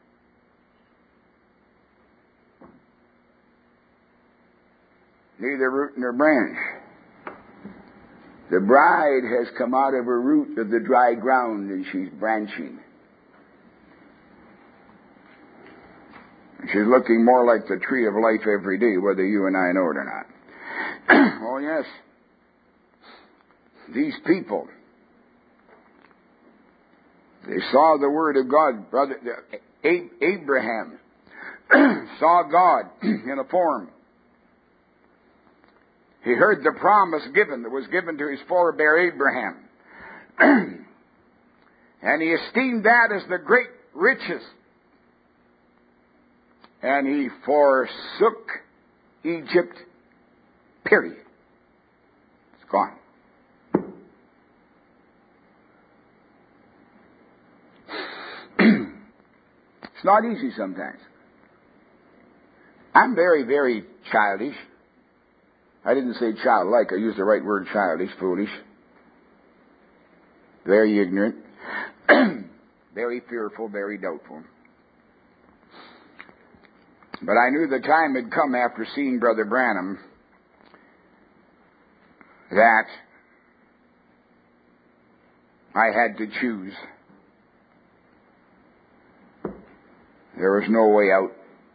Neither root nor branch. The bride has come out of her root of the dry ground, and she's branching. She's looking more like the tree of life every day, whether you and I know it or not. Oh, yes. These people, they saw the Word of God. Brother Abraham saw God in a form. He heard the promise given that was given to his forebear Abraham. And he esteemed that as the great riches. And he forsook Egypt, period. It's gone. It's not easy sometimes. I'm very, very childish. I didn't say childlike. I used the right word, childish, foolish. Very ignorant. Very fearful, very doubtful. But I knew the time had come after seeing Brother Branham that I had to choose. There was no way out.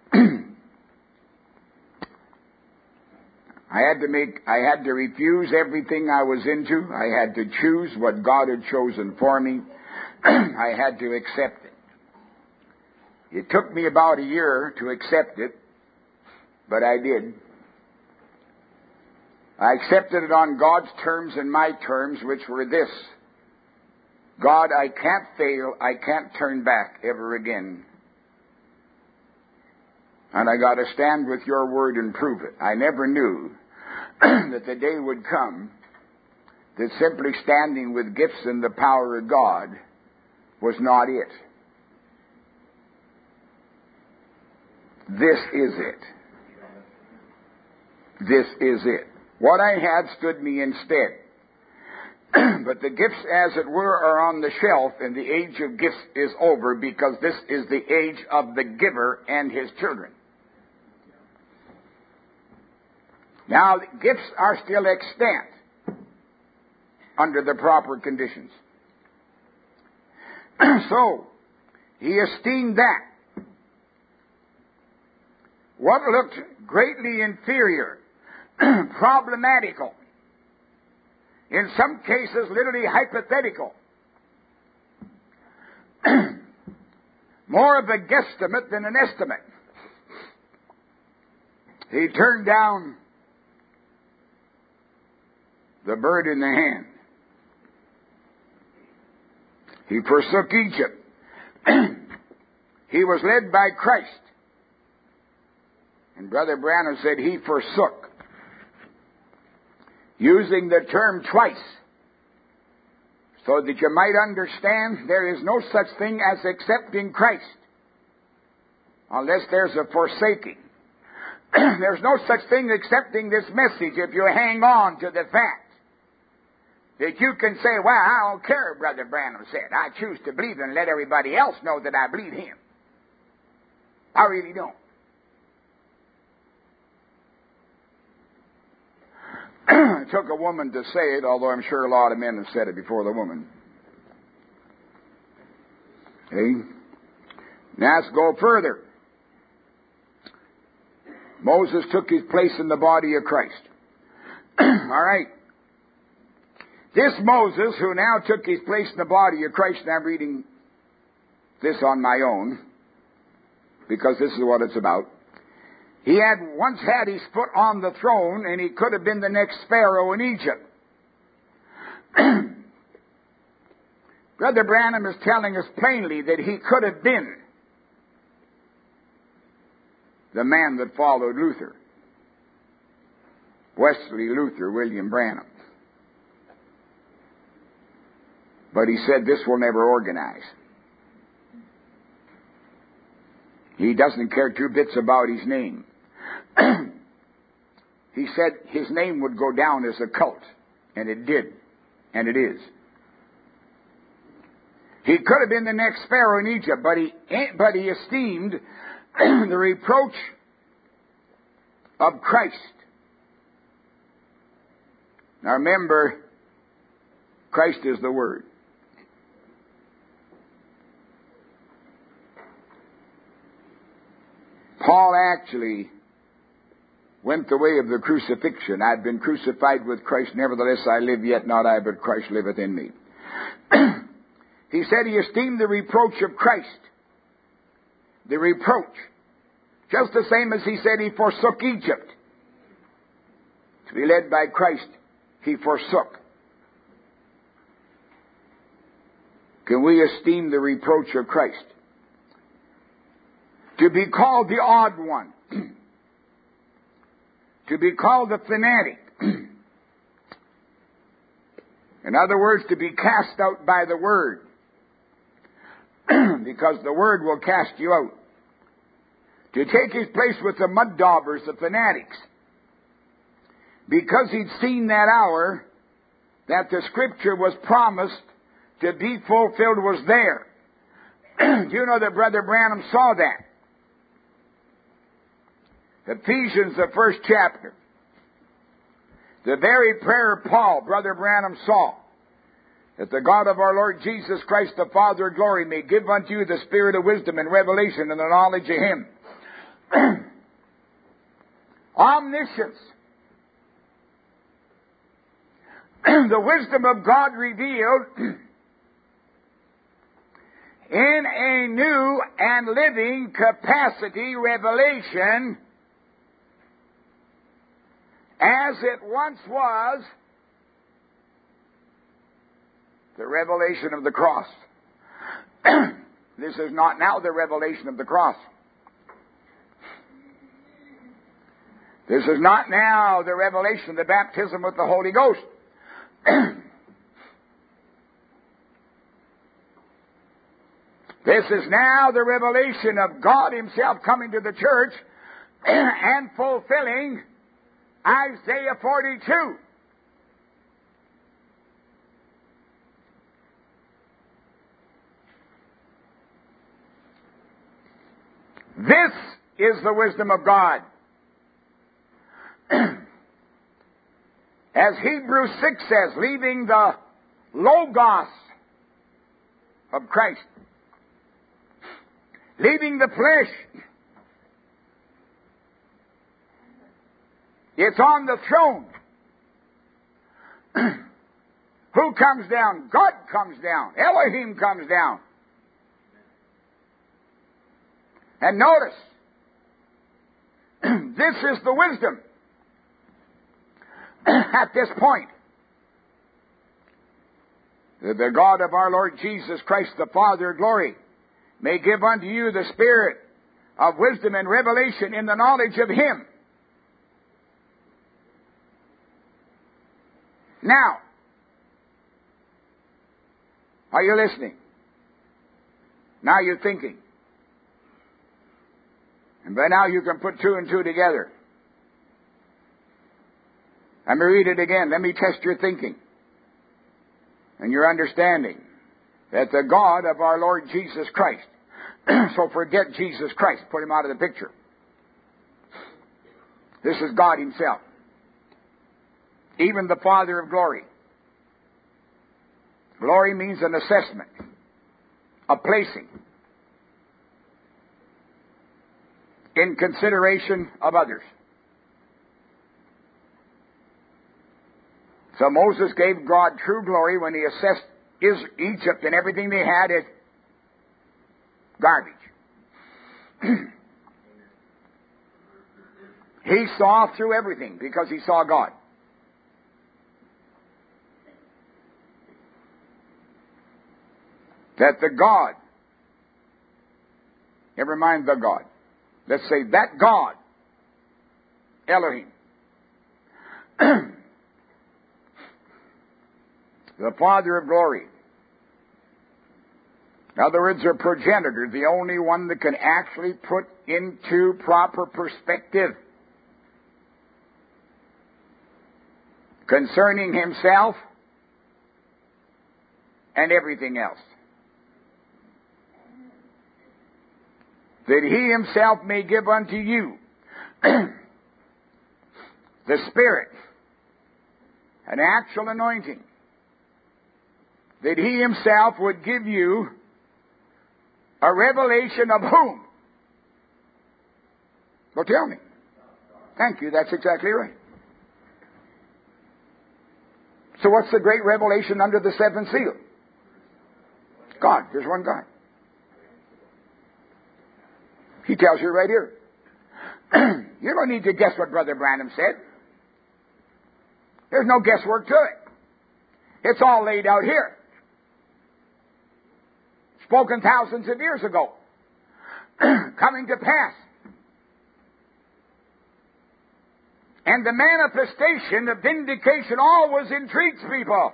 I had to make, I had to refuse everything I was into. I had to choose what God had chosen for me. I had to accept it. It took me about a year to accept it, but I did. I accepted it on God's terms and my terms, which were this: God, I can't fail, I can't turn back ever again. And I got to stand with your word and prove it. I never knew that the day would come that simply standing with gifts and the power of God was not it. This is it. This is it. What I had stood me instead. But the gifts, as it were, are on the shelf, and the age of gifts is over, because this is the age of the giver and his children. Now, gifts are still extant under the proper conditions. So, he esteemed that. What looked greatly inferior, problematical, in some cases literally hypothetical, more of a guesstimate than an estimate, he turned down the bird in the hand. He forsook Egypt. He was led by Christ. And Brother Branham said he forsook, using the term twice, so that you might understand there is no such thing as accepting Christ unless there's a forsaking. There's no such thing accepting this message if you hang on to the fact that you can say, well, I don't care what Brother Branham said. I choose to believe him and let everybody else know that I believe him. I really don't. It took a woman to say it, although I'm sure a lot of men have said it before the woman. Okay? Now let's go further. Moses took his place in the body of Christ. All right. This Moses, who now took his place in the body of Christ, and I'm reading this on my own, because this is what it's about. He had once had his foot on the throne, and he could have been the next Pharaoh in Egypt. Brother Branham is telling us plainly that he could have been the man that followed Luther. Wesley, Luther, William Branham. But he said this will never organize. He doesn't care two bits about his name. He said his name would go down as a cult. And it did. And it is. He could have been the next Pharaoh in Egypt, but he, but he esteemed the reproach of Christ. Now remember, Christ is the Word. Paul actually went the way of the crucifixion. I've been crucified with Christ, nevertheless I live, yet not I, but Christ liveth in me. He said he esteemed the reproach of Christ. The reproach. Just the same as he said he forsook Egypt. To be led by Christ, he forsook. Can we esteem the reproach of Christ? To be called the odd one. To be called the fanatic. In other words, to be cast out by the Word. Because the Word will cast you out. To take his place with the mud daubers, the fanatics. Because he'd seen that hour that the Scripture was promised to be fulfilled was there. Do you know that Brother Branham saw that? Ephesians, the first chapter. The very prayer of Paul, Brother Branham saw. That the God of our Lord Jesus Christ, the Father of glory, may give unto you the spirit of wisdom and revelation and the knowledge of Him. Omniscience. The wisdom of God revealed in a new and living capacity revelation as it once was the revelation of the cross. This is not now the revelation of the cross. This is not now the revelation of the baptism with the Holy Ghost. This is now the revelation of God Himself coming to the church and fulfilling Isaiah forty-two. This is the wisdom of God. As Hebrews six says, leaving the Logos of Christ, leaving the flesh. It's on the throne. Who comes down? God comes down. Elohim comes down. And notice, this is the wisdom at this point. That the God of our Lord Jesus Christ, the Father of glory, may give unto you the spirit of wisdom and revelation in the knowledge of Him. Now, are you listening? Now you're thinking. And by now you can put two and two together. Let me read it again. Let me test your thinking and your understanding. That the God of our Lord Jesus Christ. So forget Jesus Christ. Put him out of the picture. This is God himself. Even the Father of glory. Glory means an assessment. A placing. In consideration of others. So Moses gave God true glory when he assessed Egypt and everything they had as garbage. He saw through everything because he saw God. That the God, never mind the God, let's say that God, Elohim, the Father of glory. In other words, a progenitor, the only one that can actually put into proper perspective concerning himself and everything else. That he himself may give unto you the Spirit, an actual anointing, that he himself would give you a revelation of whom? Well, tell me. Thank you, that's exactly right. So what's the great revelation under the seventh seal? God. There's one God. He tells you right here. You don't need to guess what Brother Branham said. There's no guesswork to it. It's all laid out here. Spoken thousands of years ago. Coming to pass. And the manifestation of vindication always intrigues people.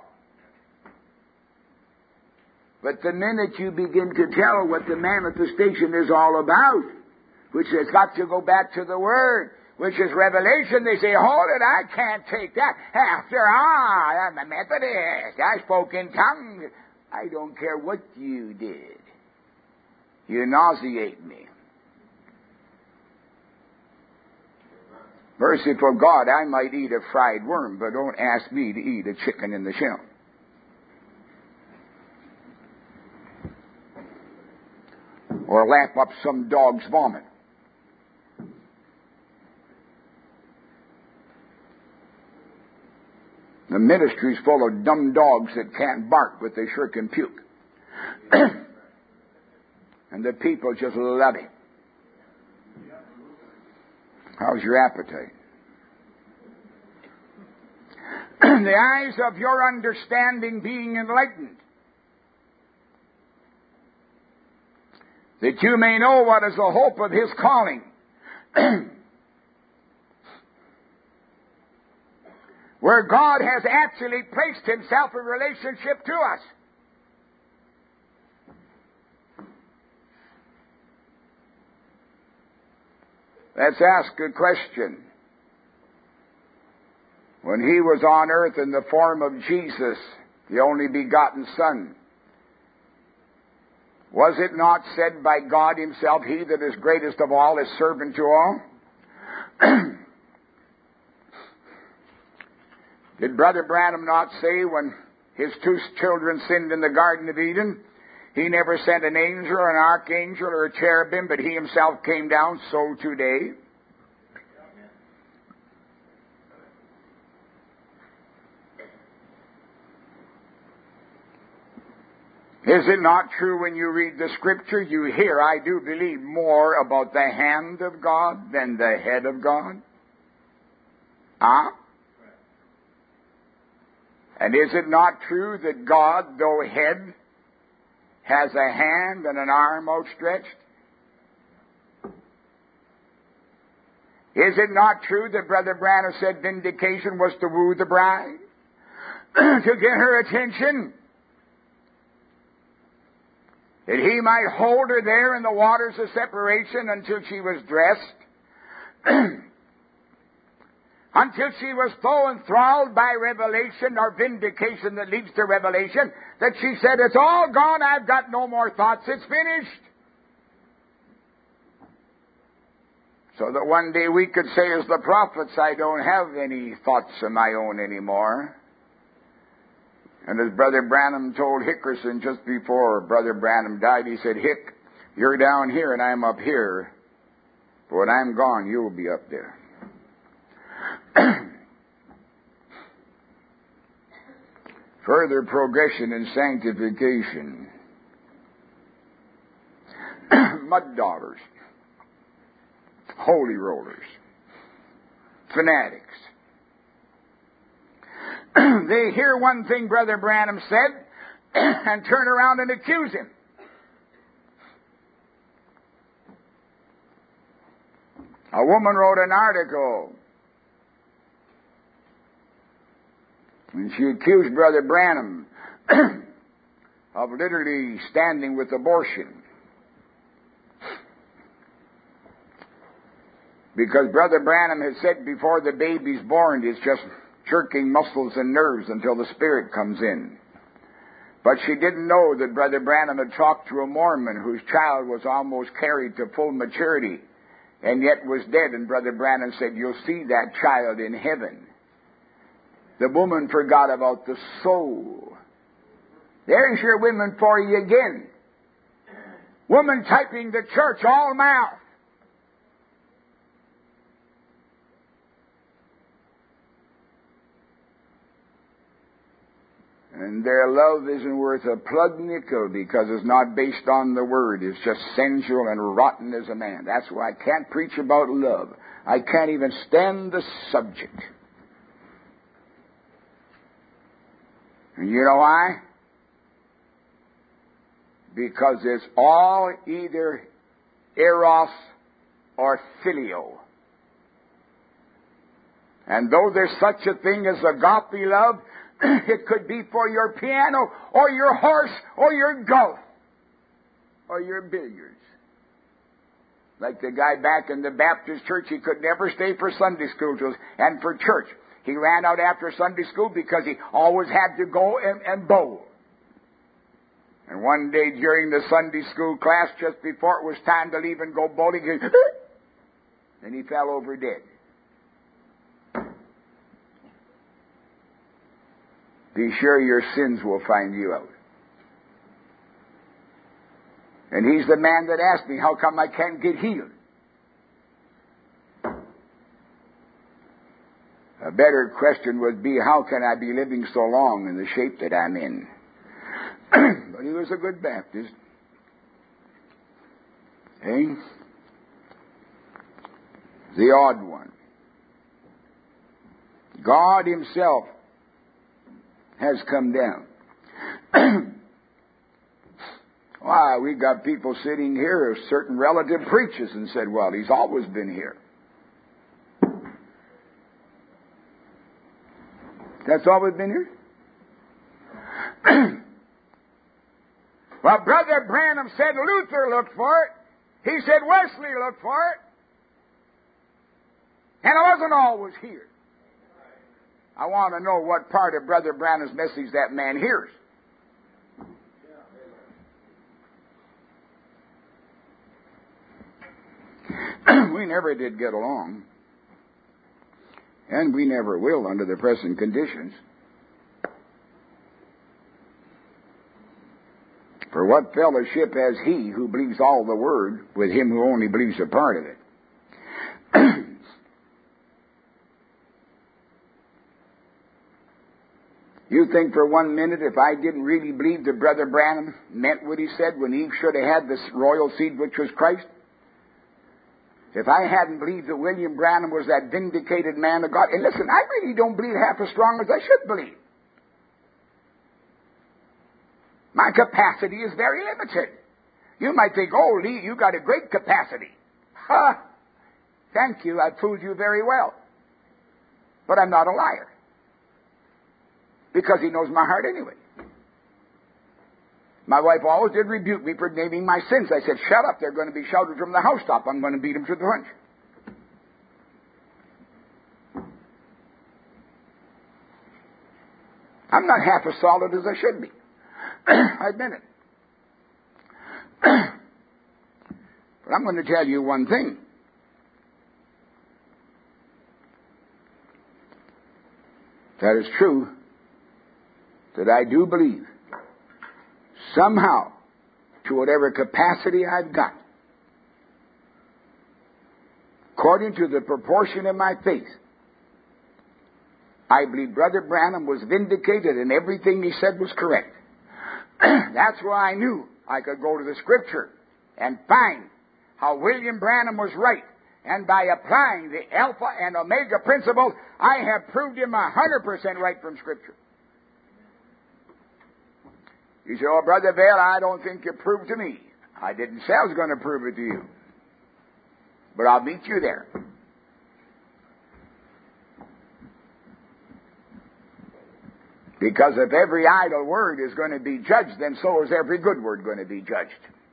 But the minute you begin to tell what the manifestation is all about, which has got to go back to the Word, which is revelation, they say, hold it, I can't take that. After all, I'm a Methodist. I spoke in tongues. I don't care what you did. You nauseate me. Merciful God, I might eat a fried worm, but don't ask me to eat a chicken in the shell. Or lap up some dog's vomit. The ministry's full of dumb dogs that can't bark, but they sure can puke. And the people just love it. How's your appetite? The eyes of your understanding being enlightened, that you may know what is the hope of his calling, where God has actually placed himself in relationship to us. Let's ask a question. When he was on earth in the form of Jesus, the only begotten Son, was it not said by God himself, he that is greatest of all is servant to all? Did Brother Branham not say when his two children sinned in the Garden of Eden, he never sent an angel or an archangel or a cherubim, but he himself came down, so today? Is it not true when you read the Scripture, you hear, I do believe, more about the hand of God than the head of God? Huh? And is it not true that God, though head, has a hand and an arm outstretched? Is it not true that Brother Branham said vindication was to woo the bride? To get her attention? That he might hold her there in the waters of separation until she was dressed? until she was so enthralled by revelation or vindication that leads to revelation that she said, it's all gone, I've got no more thoughts, it's finished. So that one day we could say as the prophets, I don't have any thoughts of my own anymore. And as Brother Branham told Hickerson just before Brother Branham died, he said, Hick, you're down here and I'm up here. But when I'm gone, you'll be up there. Further progression in sanctification. Mud daughters. Holy rollers. Fanatics. They hear one thing Brother Branham said and turn around and accuse him. A woman wrote an article and she accused Brother Branham of literally standing with abortion. Because Brother Branham had said before the baby's born, it's just jerking muscles and nerves until the Spirit comes in. But she didn't know that Brother Branham had talked to a Mormon whose child was almost carried to full maturity and yet was dead. And Brother Branham said, you'll see that child in heaven. The woman forgot about the soul. There's your women for you again. Woman typing the church all mouth. And their love isn't worth a plug nickel because it's not based on the Word. It's just sensual and rotten as a man. That's why I can't preach about love. I can't even stand the subject. And you know why? Because it's all either eros or phileo. And though there's such a thing as agape love, it could be for your piano or your horse or your golf or your billiards. Like the guy back in the Baptist church, he could never stay for Sunday school and for church. He ran out after Sunday school because he always had to go and, and bowl. And one day during the Sunday school class, just before it was time to leave and go bowling, he, and he fell over dead. Be sure your sins will find you out. And he's the man that asked me, how come I can't get healed? A better question would be, how can I be living so long in the shape that I'm in? But he was a good Baptist. Eh? The odd one. God himself has come down. Why, we got people sitting here, a certain relative preaches and said, well, he's always been here. That's always been here? Well, Brother Branham said Luther looked for it. He said Wesley looked for it. And it wasn't always here. I want to know what part of Brother Branham's message that man hears. We never did get along. And we never will under the present conditions. For what fellowship has he who believes all the word with him who only believes a part of it? You think for one minute if I didn't really believe that Brother Branham meant what he said when Eve should have had this royal seed which was Christ? If I hadn't believed that William Branham was that vindicated man of God, and listen, I really don't believe half as strong as I should believe. My capacity is very limited. You might think, oh, Lee, you got a great capacity. Ha! Thank you, I've fooled you very well. But I'm not a liar. Because he knows my heart anyway. My wife always did rebuke me for naming my sins. I said, shut up, they're going to be shouted from the housetop. I'm going to beat them to the punch. I'm not half as solid as I should be. I admit it. But I'm going to tell you one thing. That is true, that I do believe somehow, to whatever capacity I've got, according to the proportion of my faith, I believe Brother Branham was vindicated and everything he said was correct. That's why I knew I could go to the Scripture and find how William Branham was right. And by applying the Alpha and Omega principles, I have proved him one hundred percent right from Scripture. You say, oh, Brother Vail, I don't think you proved to me. I didn't say I was going to prove it to you. But I'll meet you there. Because if every idle word is going to be judged, then so is every good word going to be judged.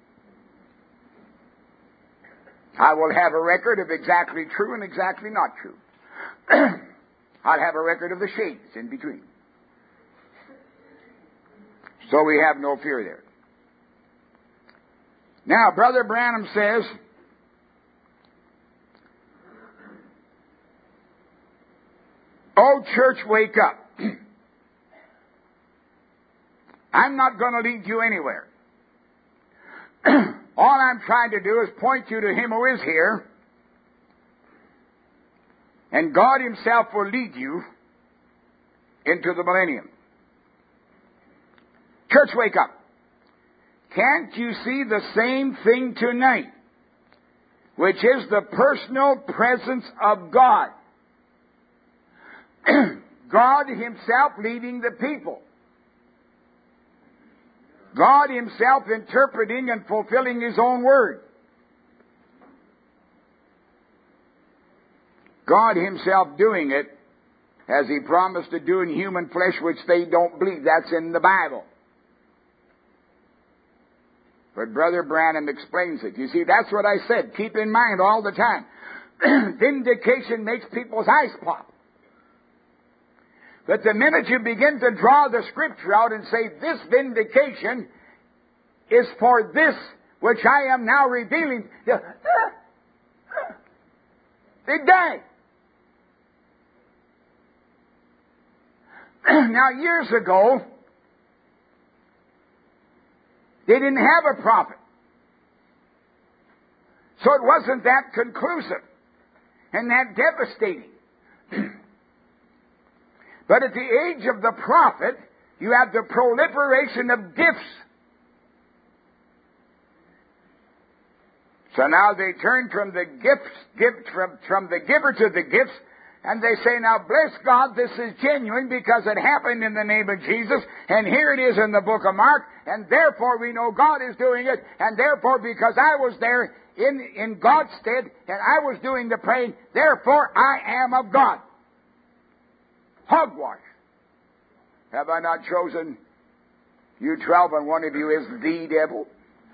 I will have a record of exactly true and exactly not true. I'll have a record of the shades in between. So we have no fear there. Now, Brother Branham says, "Oh, church, wake up. I'm not going to lead you anywhere. All I'm trying to do is point you to Him who is here, and God Himself will lead you into the millennium. Church, wake up. Can't you see the same thing tonight, which is the personal presence of God? God Himself leading the people. God Himself interpreting and fulfilling His own word. God Himself doing it as He promised to do in human flesh, which they don't believe. That's in the Bible. But Brother Branham explains it. You see, that's what I said. Keep in mind all the time. Vindication makes people's eyes pop. But the minute you begin to draw the Scripture out and say, this vindication is for this which I am now revealing, they die. Now, years ago, they didn't have a prophet. So it wasn't that conclusive and that devastating. But at the age of the prophet, you have the proliferation of gifts. So now they turn from the gifts, gift from, from the giver to the gifts, and they say, now bless God, this is genuine because it happened in the name of Jesus, and here it is in the book of Mark, and therefore we know God is doing it, and therefore because I was there in, in God's stead, and I was doing the praying, therefore I am of God. Hogwash. Have I not chosen you twelve, and one of you is the devil?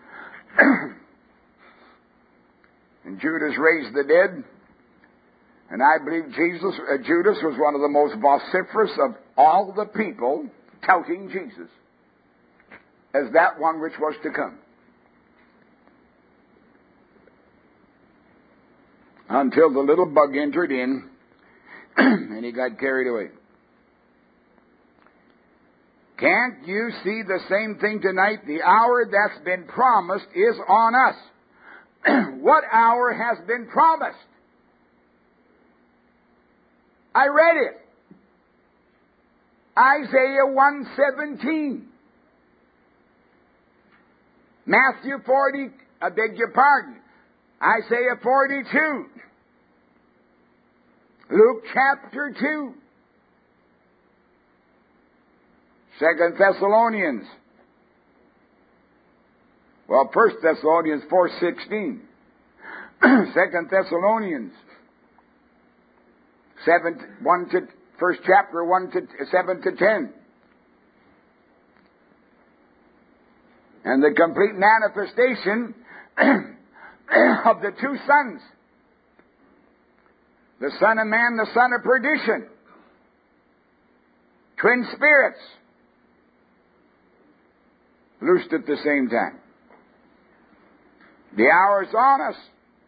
And Judas raised the dead. And I believe Jesus, uh, Judas was one of the most vociferous of all the people touting Jesus as that one which was to come. Until the little bug entered in and he got carried away. Can't you see the same thing tonight? The hour that's been promised is on us. What hour has been promised? I read it. Isaiah one seventeen. Matthew forty, I beg your pardon. Isaiah forty-two. Luke chapter two. Second Thessalonians. Well, First Thessalonians four sixteen. Second Thessalonians seven, one to first chapter one to seven to ten. And the complete manifestation of the two sons. The Son of Man, the son of perdition. Twin spirits. Loosed at the same time. The hour is on us.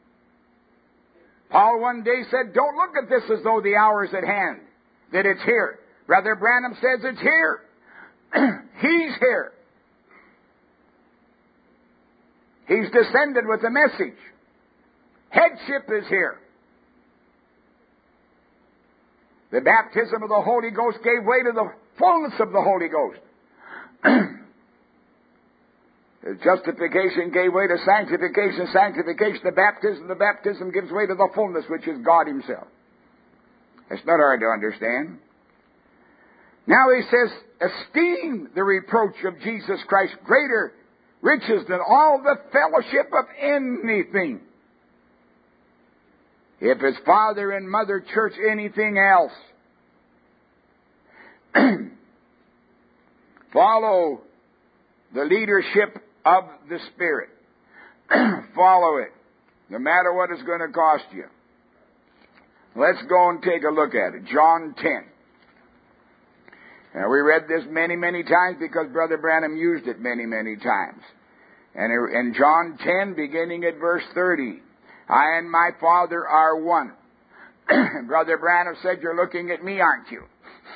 Paul one day said, don't look at this as though the hour is at hand, that it's here. Brother Branham says it's here. He's here. He's descended with the message. Headship is here. The baptism of the Holy Ghost gave way to the fullness of the Holy Ghost. The justification gave way to sanctification, sanctification, the baptism, the baptism gives way to the fullness, which is God Himself. It's not hard to understand. Now he says, esteem the reproach of Jesus Christ greater riches than all the fellowship of anything. If his father and mother church anything else, follow the leadership of the Spirit. Follow it, no matter what it's going to cost you. Let's go and take a look at it. John ten. Now, we read this many, many times because Brother Branham used it many, many times. And in John ten, beginning at verse thirty, I and my Father are one. Brother Branham said, you're looking at me, aren't you?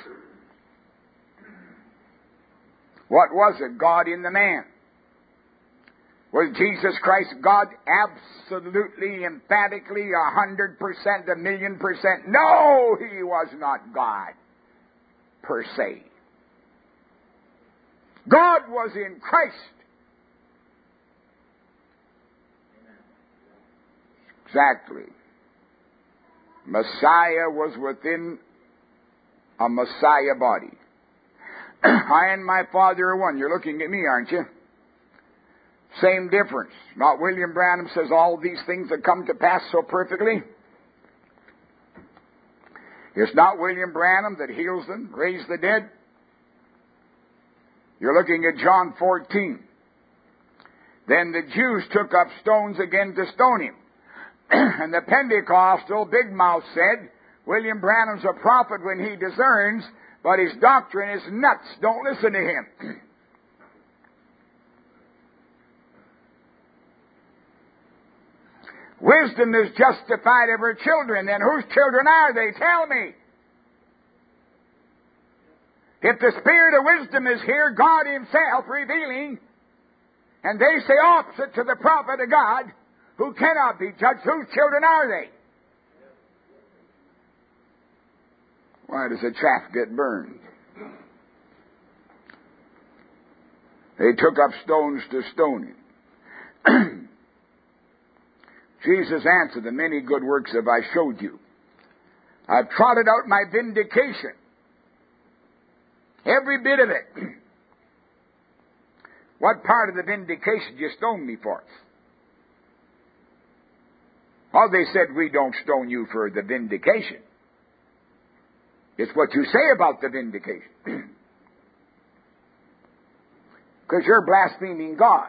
What was it? God in the man. Was Jesus Christ God? Absolutely, emphatically, a hundred percent, a million percent. No, He was not God, per se. God was in Christ. Exactly. Messiah was within a Messiah body. I and my Father are one. You're looking at me, aren't you? Same difference. Not William Branham says all these things that come to pass so perfectly. It's not William Branham that heals them, raised the dead. You're looking at John fourteen. Then the Jews took up stones again to stone him. And the Pentecostal big mouth said, William Branham's a prophet when he discerns, but his doctrine is nuts. Don't listen to him. Wisdom is justified of her children. Then whose children are they? Tell me. If the Spirit of wisdom is here, God Himself revealing, and they say opposite to the prophet of God, who cannot be judged, whose children are they? Why does the chaff get burned? They took up stones to stone him. Jesus answered them, many good works have I showed you. I've trotted out my vindication. Every bit of it. What part of the vindication did you stone me for? Well, they said, we don't stone you for the vindication. It's what you say about the vindication. Because you're blaspheming God.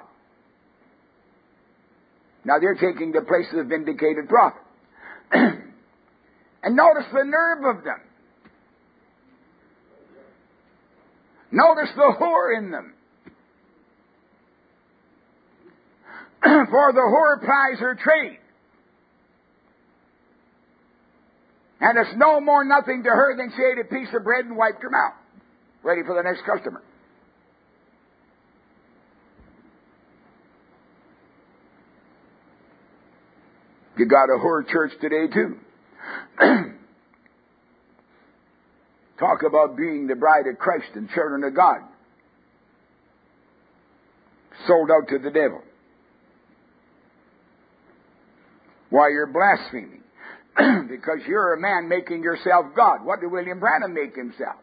Now they're taking the place of the vindicated prophet. And notice the nerve of them. Notice the whore in them. For the whore plies her trade. And it's no more nothing to her than she ate a piece of bread and wiped her mouth. Ready for the next customer. You got a whore church today too. Talk about being the bride of Christ and children of God. Sold out to the devil. Why, you're blaspheming. Because you're a man making yourself God. What did William Branham make himself?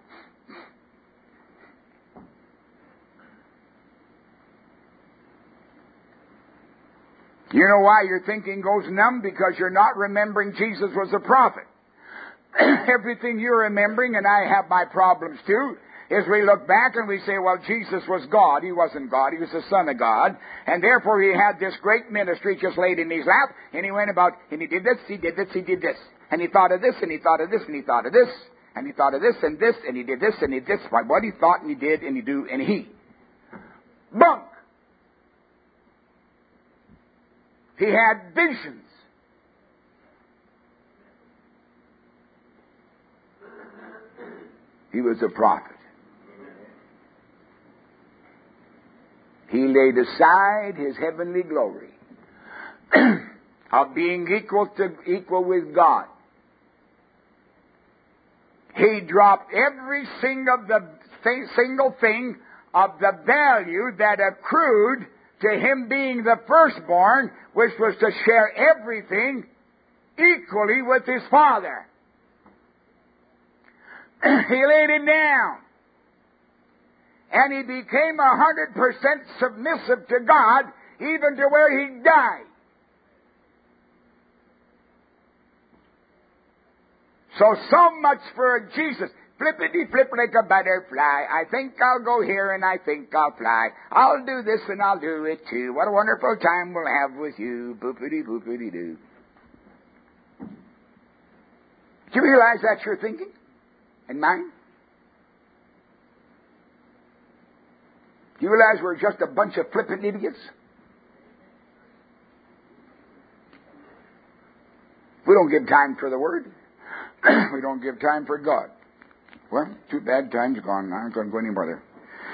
You know why your thinking goes numb? Because you're not remembering Jesus was a prophet. Everything you're remembering, and I have my problems too, is we look back and we say, well, Jesus was God. He wasn't God. He was the Son of God. And therefore he had this great ministry just laid in his lap. And he went about, and he did this, he did this, he did this. And he thought of this, and he thought of this, and he thought of this. And he thought of this and this, and he did this and he did this. By what he thought and he did and he do and he. Bunk. He had visions. He was a prophet. He laid aside his heavenly glory of being equal to equal with God. He dropped every single the thing, single thing of the value that accrued to him being the firstborn, which was to share everything equally with his Father. He laid it down. And he became a hundred percent submissive to God, even to where he died. So, so much for Jesus. Flippity flip like a butterfly. I think I'll go here and I think I'll fly. I'll do this and I'll do it too. What a wonderful time we'll have with you. Boopity boopity doo. Do you realize that's your thinking? And mine? Do you realize we're just a bunch of flippant idiots? We don't give time for the Word. We don't give time for God. Well, too bad, time's gone now. I'm not going to go any further.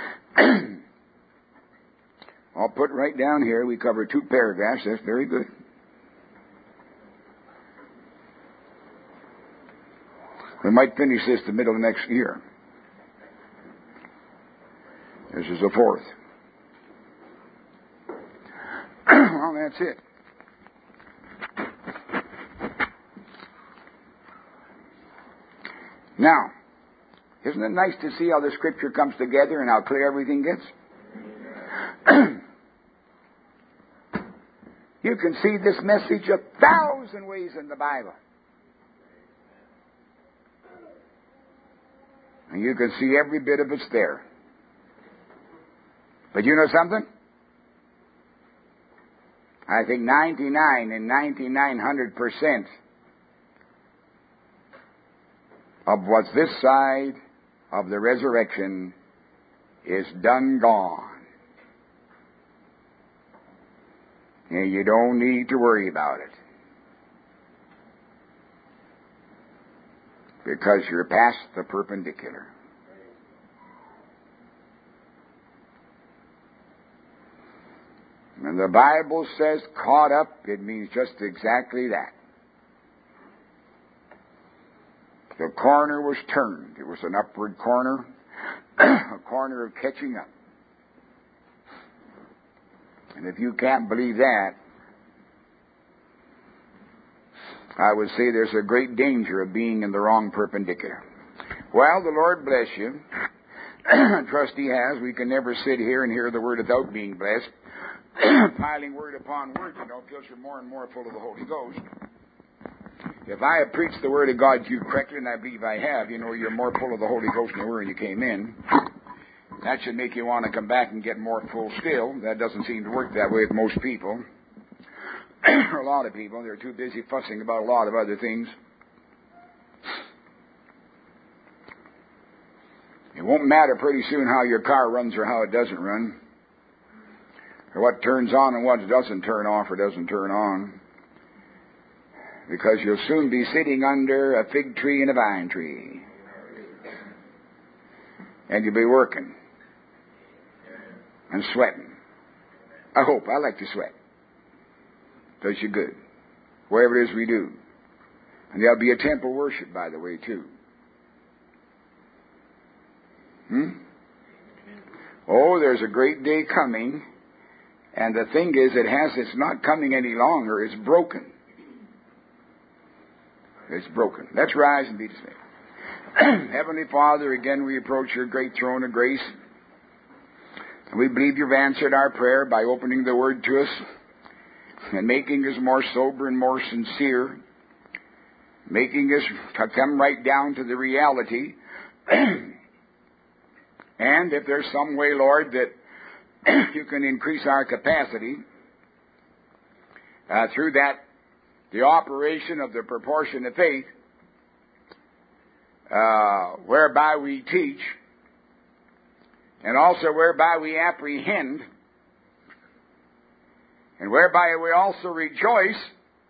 I'll put right down here, we cover two paragraphs. That's very good. We might finish this the middle of next year. This is the fourth. Well, that's it. Now, isn't it nice to see how the Scripture comes together and how clear everything gets? You can see this message a thousand ways in the Bible. And you can see every bit of it's there. But you know something? I think ninety-nine and ninety-nine hundred percent of what's this side of the resurrection is done gone. And you don't need to worry about it. Because you're past the perpendicular. And the Bible says caught up, it means just exactly that. The corner was turned. It was an upward corner, a corner of catching up. And if you can't believe that, I would say there's a great danger of being in the wrong perpendicular. Well, the Lord bless you. Trust He has. We can never sit here and hear the Word without being blessed. Piling word upon word, you know, feels you're more and more full of the Holy Ghost. If I have preached the Word of God to you correctly, and I believe I have, you know, you're more full of the Holy Ghost than you were when you came in. That should make you want to come back and get more full still. That doesn't seem to work that way with most people. A lot of people, they're too busy fussing about a lot of other things. It won't matter pretty soon how your car runs or how it doesn't run, or what turns on and what doesn't turn off or doesn't turn on, because you'll soon be sitting under a fig tree and a vine tree, and you'll be working and sweating. I hope. I like to sweat. Does you good. Whatever it is we do. And there'll be a temple worship, by the way, too. Hmm? Oh, there's a great day coming. And the thing is, it has, it's not coming any longer. It's broken. It's broken. Let's rise and be dismayed. Heavenly Father, again we approach your great throne of grace. We believe you've answered our prayer by opening the Word to us and making us more sober and more sincere, making us to come right down to the reality. And if there's some way, Lord, that you can increase our capacity uh, through that, the operation of the proportion of faith, uh, whereby we teach, and also whereby we apprehend, and whereby we also rejoice,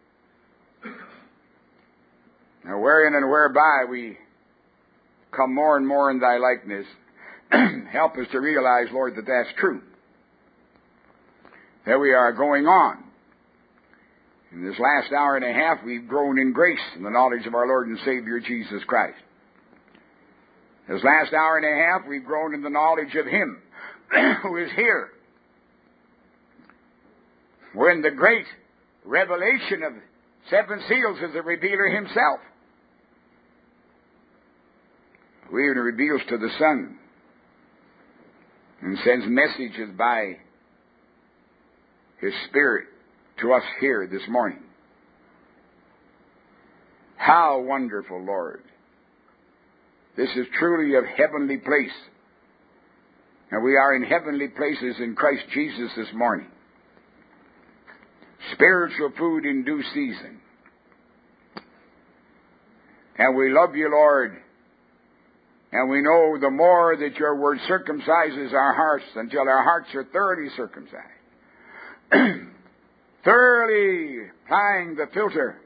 and wherein and whereby we come more and more in thy likeness. Help us to realize, Lord, that that's true. That we are going on. In this last hour and a half, we've grown in grace in the knowledge of our Lord and Savior, Jesus Christ. This last hour and a half, we've grown in the knowledge of Him who is here. When the great revelation of seven seals is the revealer Himself. Who even reveals to the Son and sends messages by His Spirit to us here this morning. How wonderful, Lord. This is truly a heavenly place. And we are in heavenly places in Christ Jesus this morning. Spiritual food in due season. And we love you, Lord. And we know the more that your word circumcises our hearts until our hearts are thoroughly circumcised. Thoroughly applying the filter.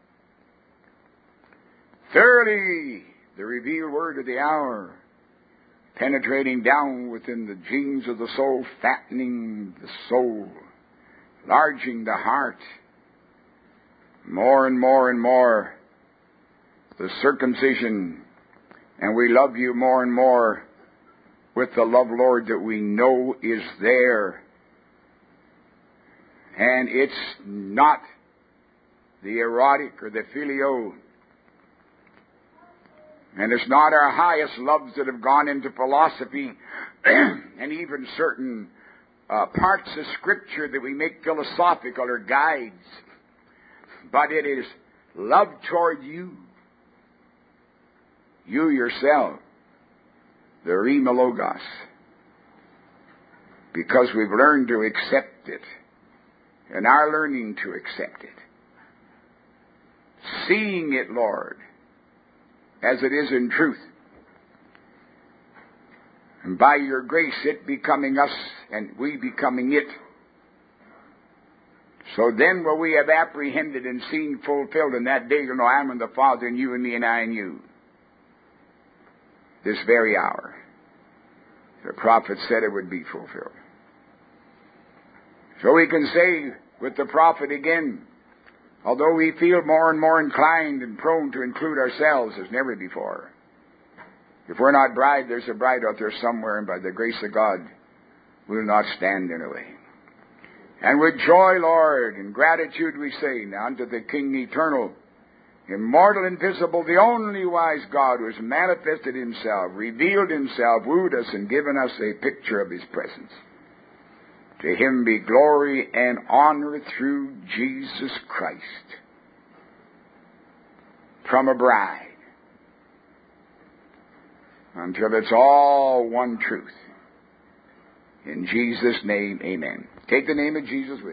Thoroughly the revealed word of the hour. Penetrating down within the genes of the soul, fattening the soul. Enlarging the heart. More and more and more. The circumcision. And we love you more and more with the love, Lord, that we know is there. And it's not the erotic or the filio. And it's not our highest loves that have gone into philosophy and even certain uh, parts of Scripture that we make philosophical or guides. But it is love toward you. You yourself, the Rhema Logos, because we've learned to accept it, and are learning to accept it. Seeing it, Lord, as it is in truth. And by your grace, it becoming us, and we becoming it. So then will we have apprehended and seen fulfilled in that day, you'll know I am in the Father, and you and me, and I and you. This very hour. The prophet said it would be fulfilled. So we can say with the prophet again, although we feel more and more inclined and prone to include ourselves as never before. If we're not bride, there's a bride out there somewhere, and by the grace of God, we'll not stand in the way. And with joy, Lord, and gratitude we say, now unto the King eternal, immortal, invisible, the only wise God who has manifested Himself, revealed Himself, wooed us, and given us a picture of His presence. To Him be glory and honor through Jesus Christ. From a bride. Until it's all one truth. In Jesus' name, amen. Take the name of Jesus with you.